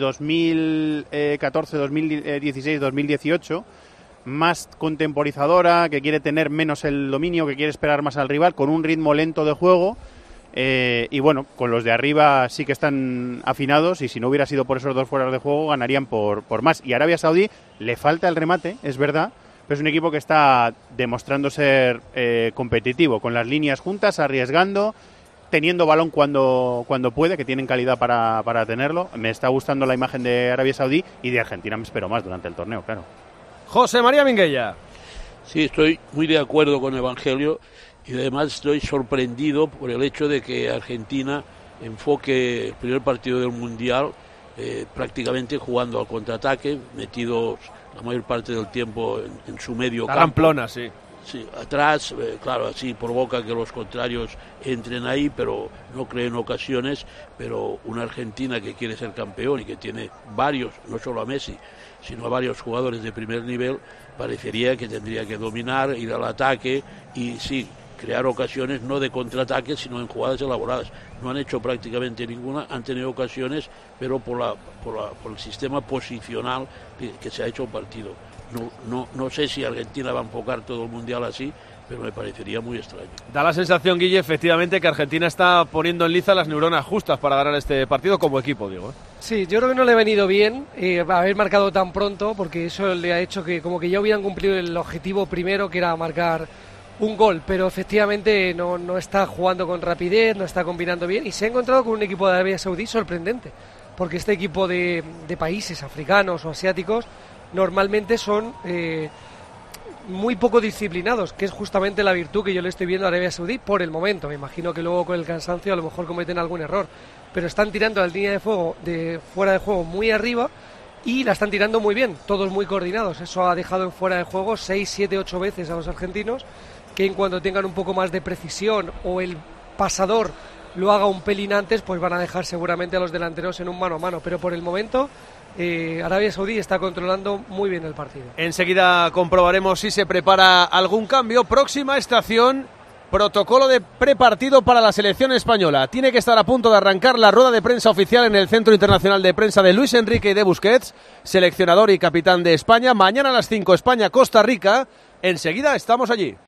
Speaker 5: 2014, 2016, 2018, más contemporizadora, que quiere tener menos el dominio, que quiere esperar más al rival, con un ritmo lento de juego. Y bueno, con los de arriba sí que están afinados, y si no hubiera sido por esos 2 fueras de juego ganarían por más. Y a Arabia Saudí le falta el remate, es verdad, pero es un equipo que está demostrando ser competitivo, con las líneas juntas, arriesgando, teniendo balón cuando puede, que tienen calidad para tenerlo. Me está gustando la imagen de Arabia Saudí, y de Argentina me espero más durante el torneo, claro.
Speaker 1: José María Minguella.
Speaker 6: Sí, estoy muy de acuerdo con Evangelio, y además estoy sorprendido por el hecho de que Argentina enfoque el primer partido del Mundial prácticamente jugando al contraataque, metidos la mayor parte del tiempo en su medio campo.
Speaker 1: Ramplona, sí.
Speaker 6: Sí, atrás, claro, así provoca que los contrarios entren ahí, pero no creen ocasiones. Pero una Argentina que quiere ser campeón y que tiene varios, no solo a Messi, sino a varios jugadores de primer nivel, parecería que tendría que dominar, ir al ataque y sí, crear ocasiones no de contraataque, sino en jugadas elaboradas. No han hecho prácticamente ninguna, han tenido ocasiones, pero por el sistema posicional que se ha hecho el partido. No sé si Argentina va a enfocar todo el Mundial así, pero me parecería muy extraño.
Speaker 1: Da la sensación, Guille, efectivamente, que Argentina está poniendo en liza las neuronas justas para ganar este partido como equipo, digo.
Speaker 7: Sí, yo creo que no le ha venido bien haber marcado tan pronto, porque eso le ha hecho que como que ya hubieran cumplido el objetivo primero, que era marcar un gol, pero efectivamente no está jugando con rapidez, no está combinando bien, y se ha encontrado con un equipo de Arabia Saudí sorprendente, porque este equipo de países africanos o asiáticos normalmente son muy poco disciplinados, que es justamente la virtud que yo le estoy viendo a Arabia Saudí por el momento. Me imagino que luego con el cansancio a lo mejor cometen algún error, pero están tirando la línea de fuego de fuera de juego muy arriba y la están tirando muy bien, todos muy coordinados. Eso ha dejado en fuera de juego 6, 7, 8 veces a los argentinos, que en cuanto tengan un poco más de precisión o el pasador lo haga un pelín antes, pues van a dejar seguramente a los delanteros en un mano a mano, pero por el momento Arabia Saudí está controlando muy bien el partido.
Speaker 1: Enseguida comprobaremos si se prepara algún cambio. Próxima estación, protocolo de prepartido para la selección española. Tiene que estar a punto de arrancar la rueda de prensa oficial en el Centro Internacional de Prensa de Luis Enrique y de Busquets, seleccionador y capitán de España. Mañana a las 5, España-Costa Rica. Enseguida estamos allí.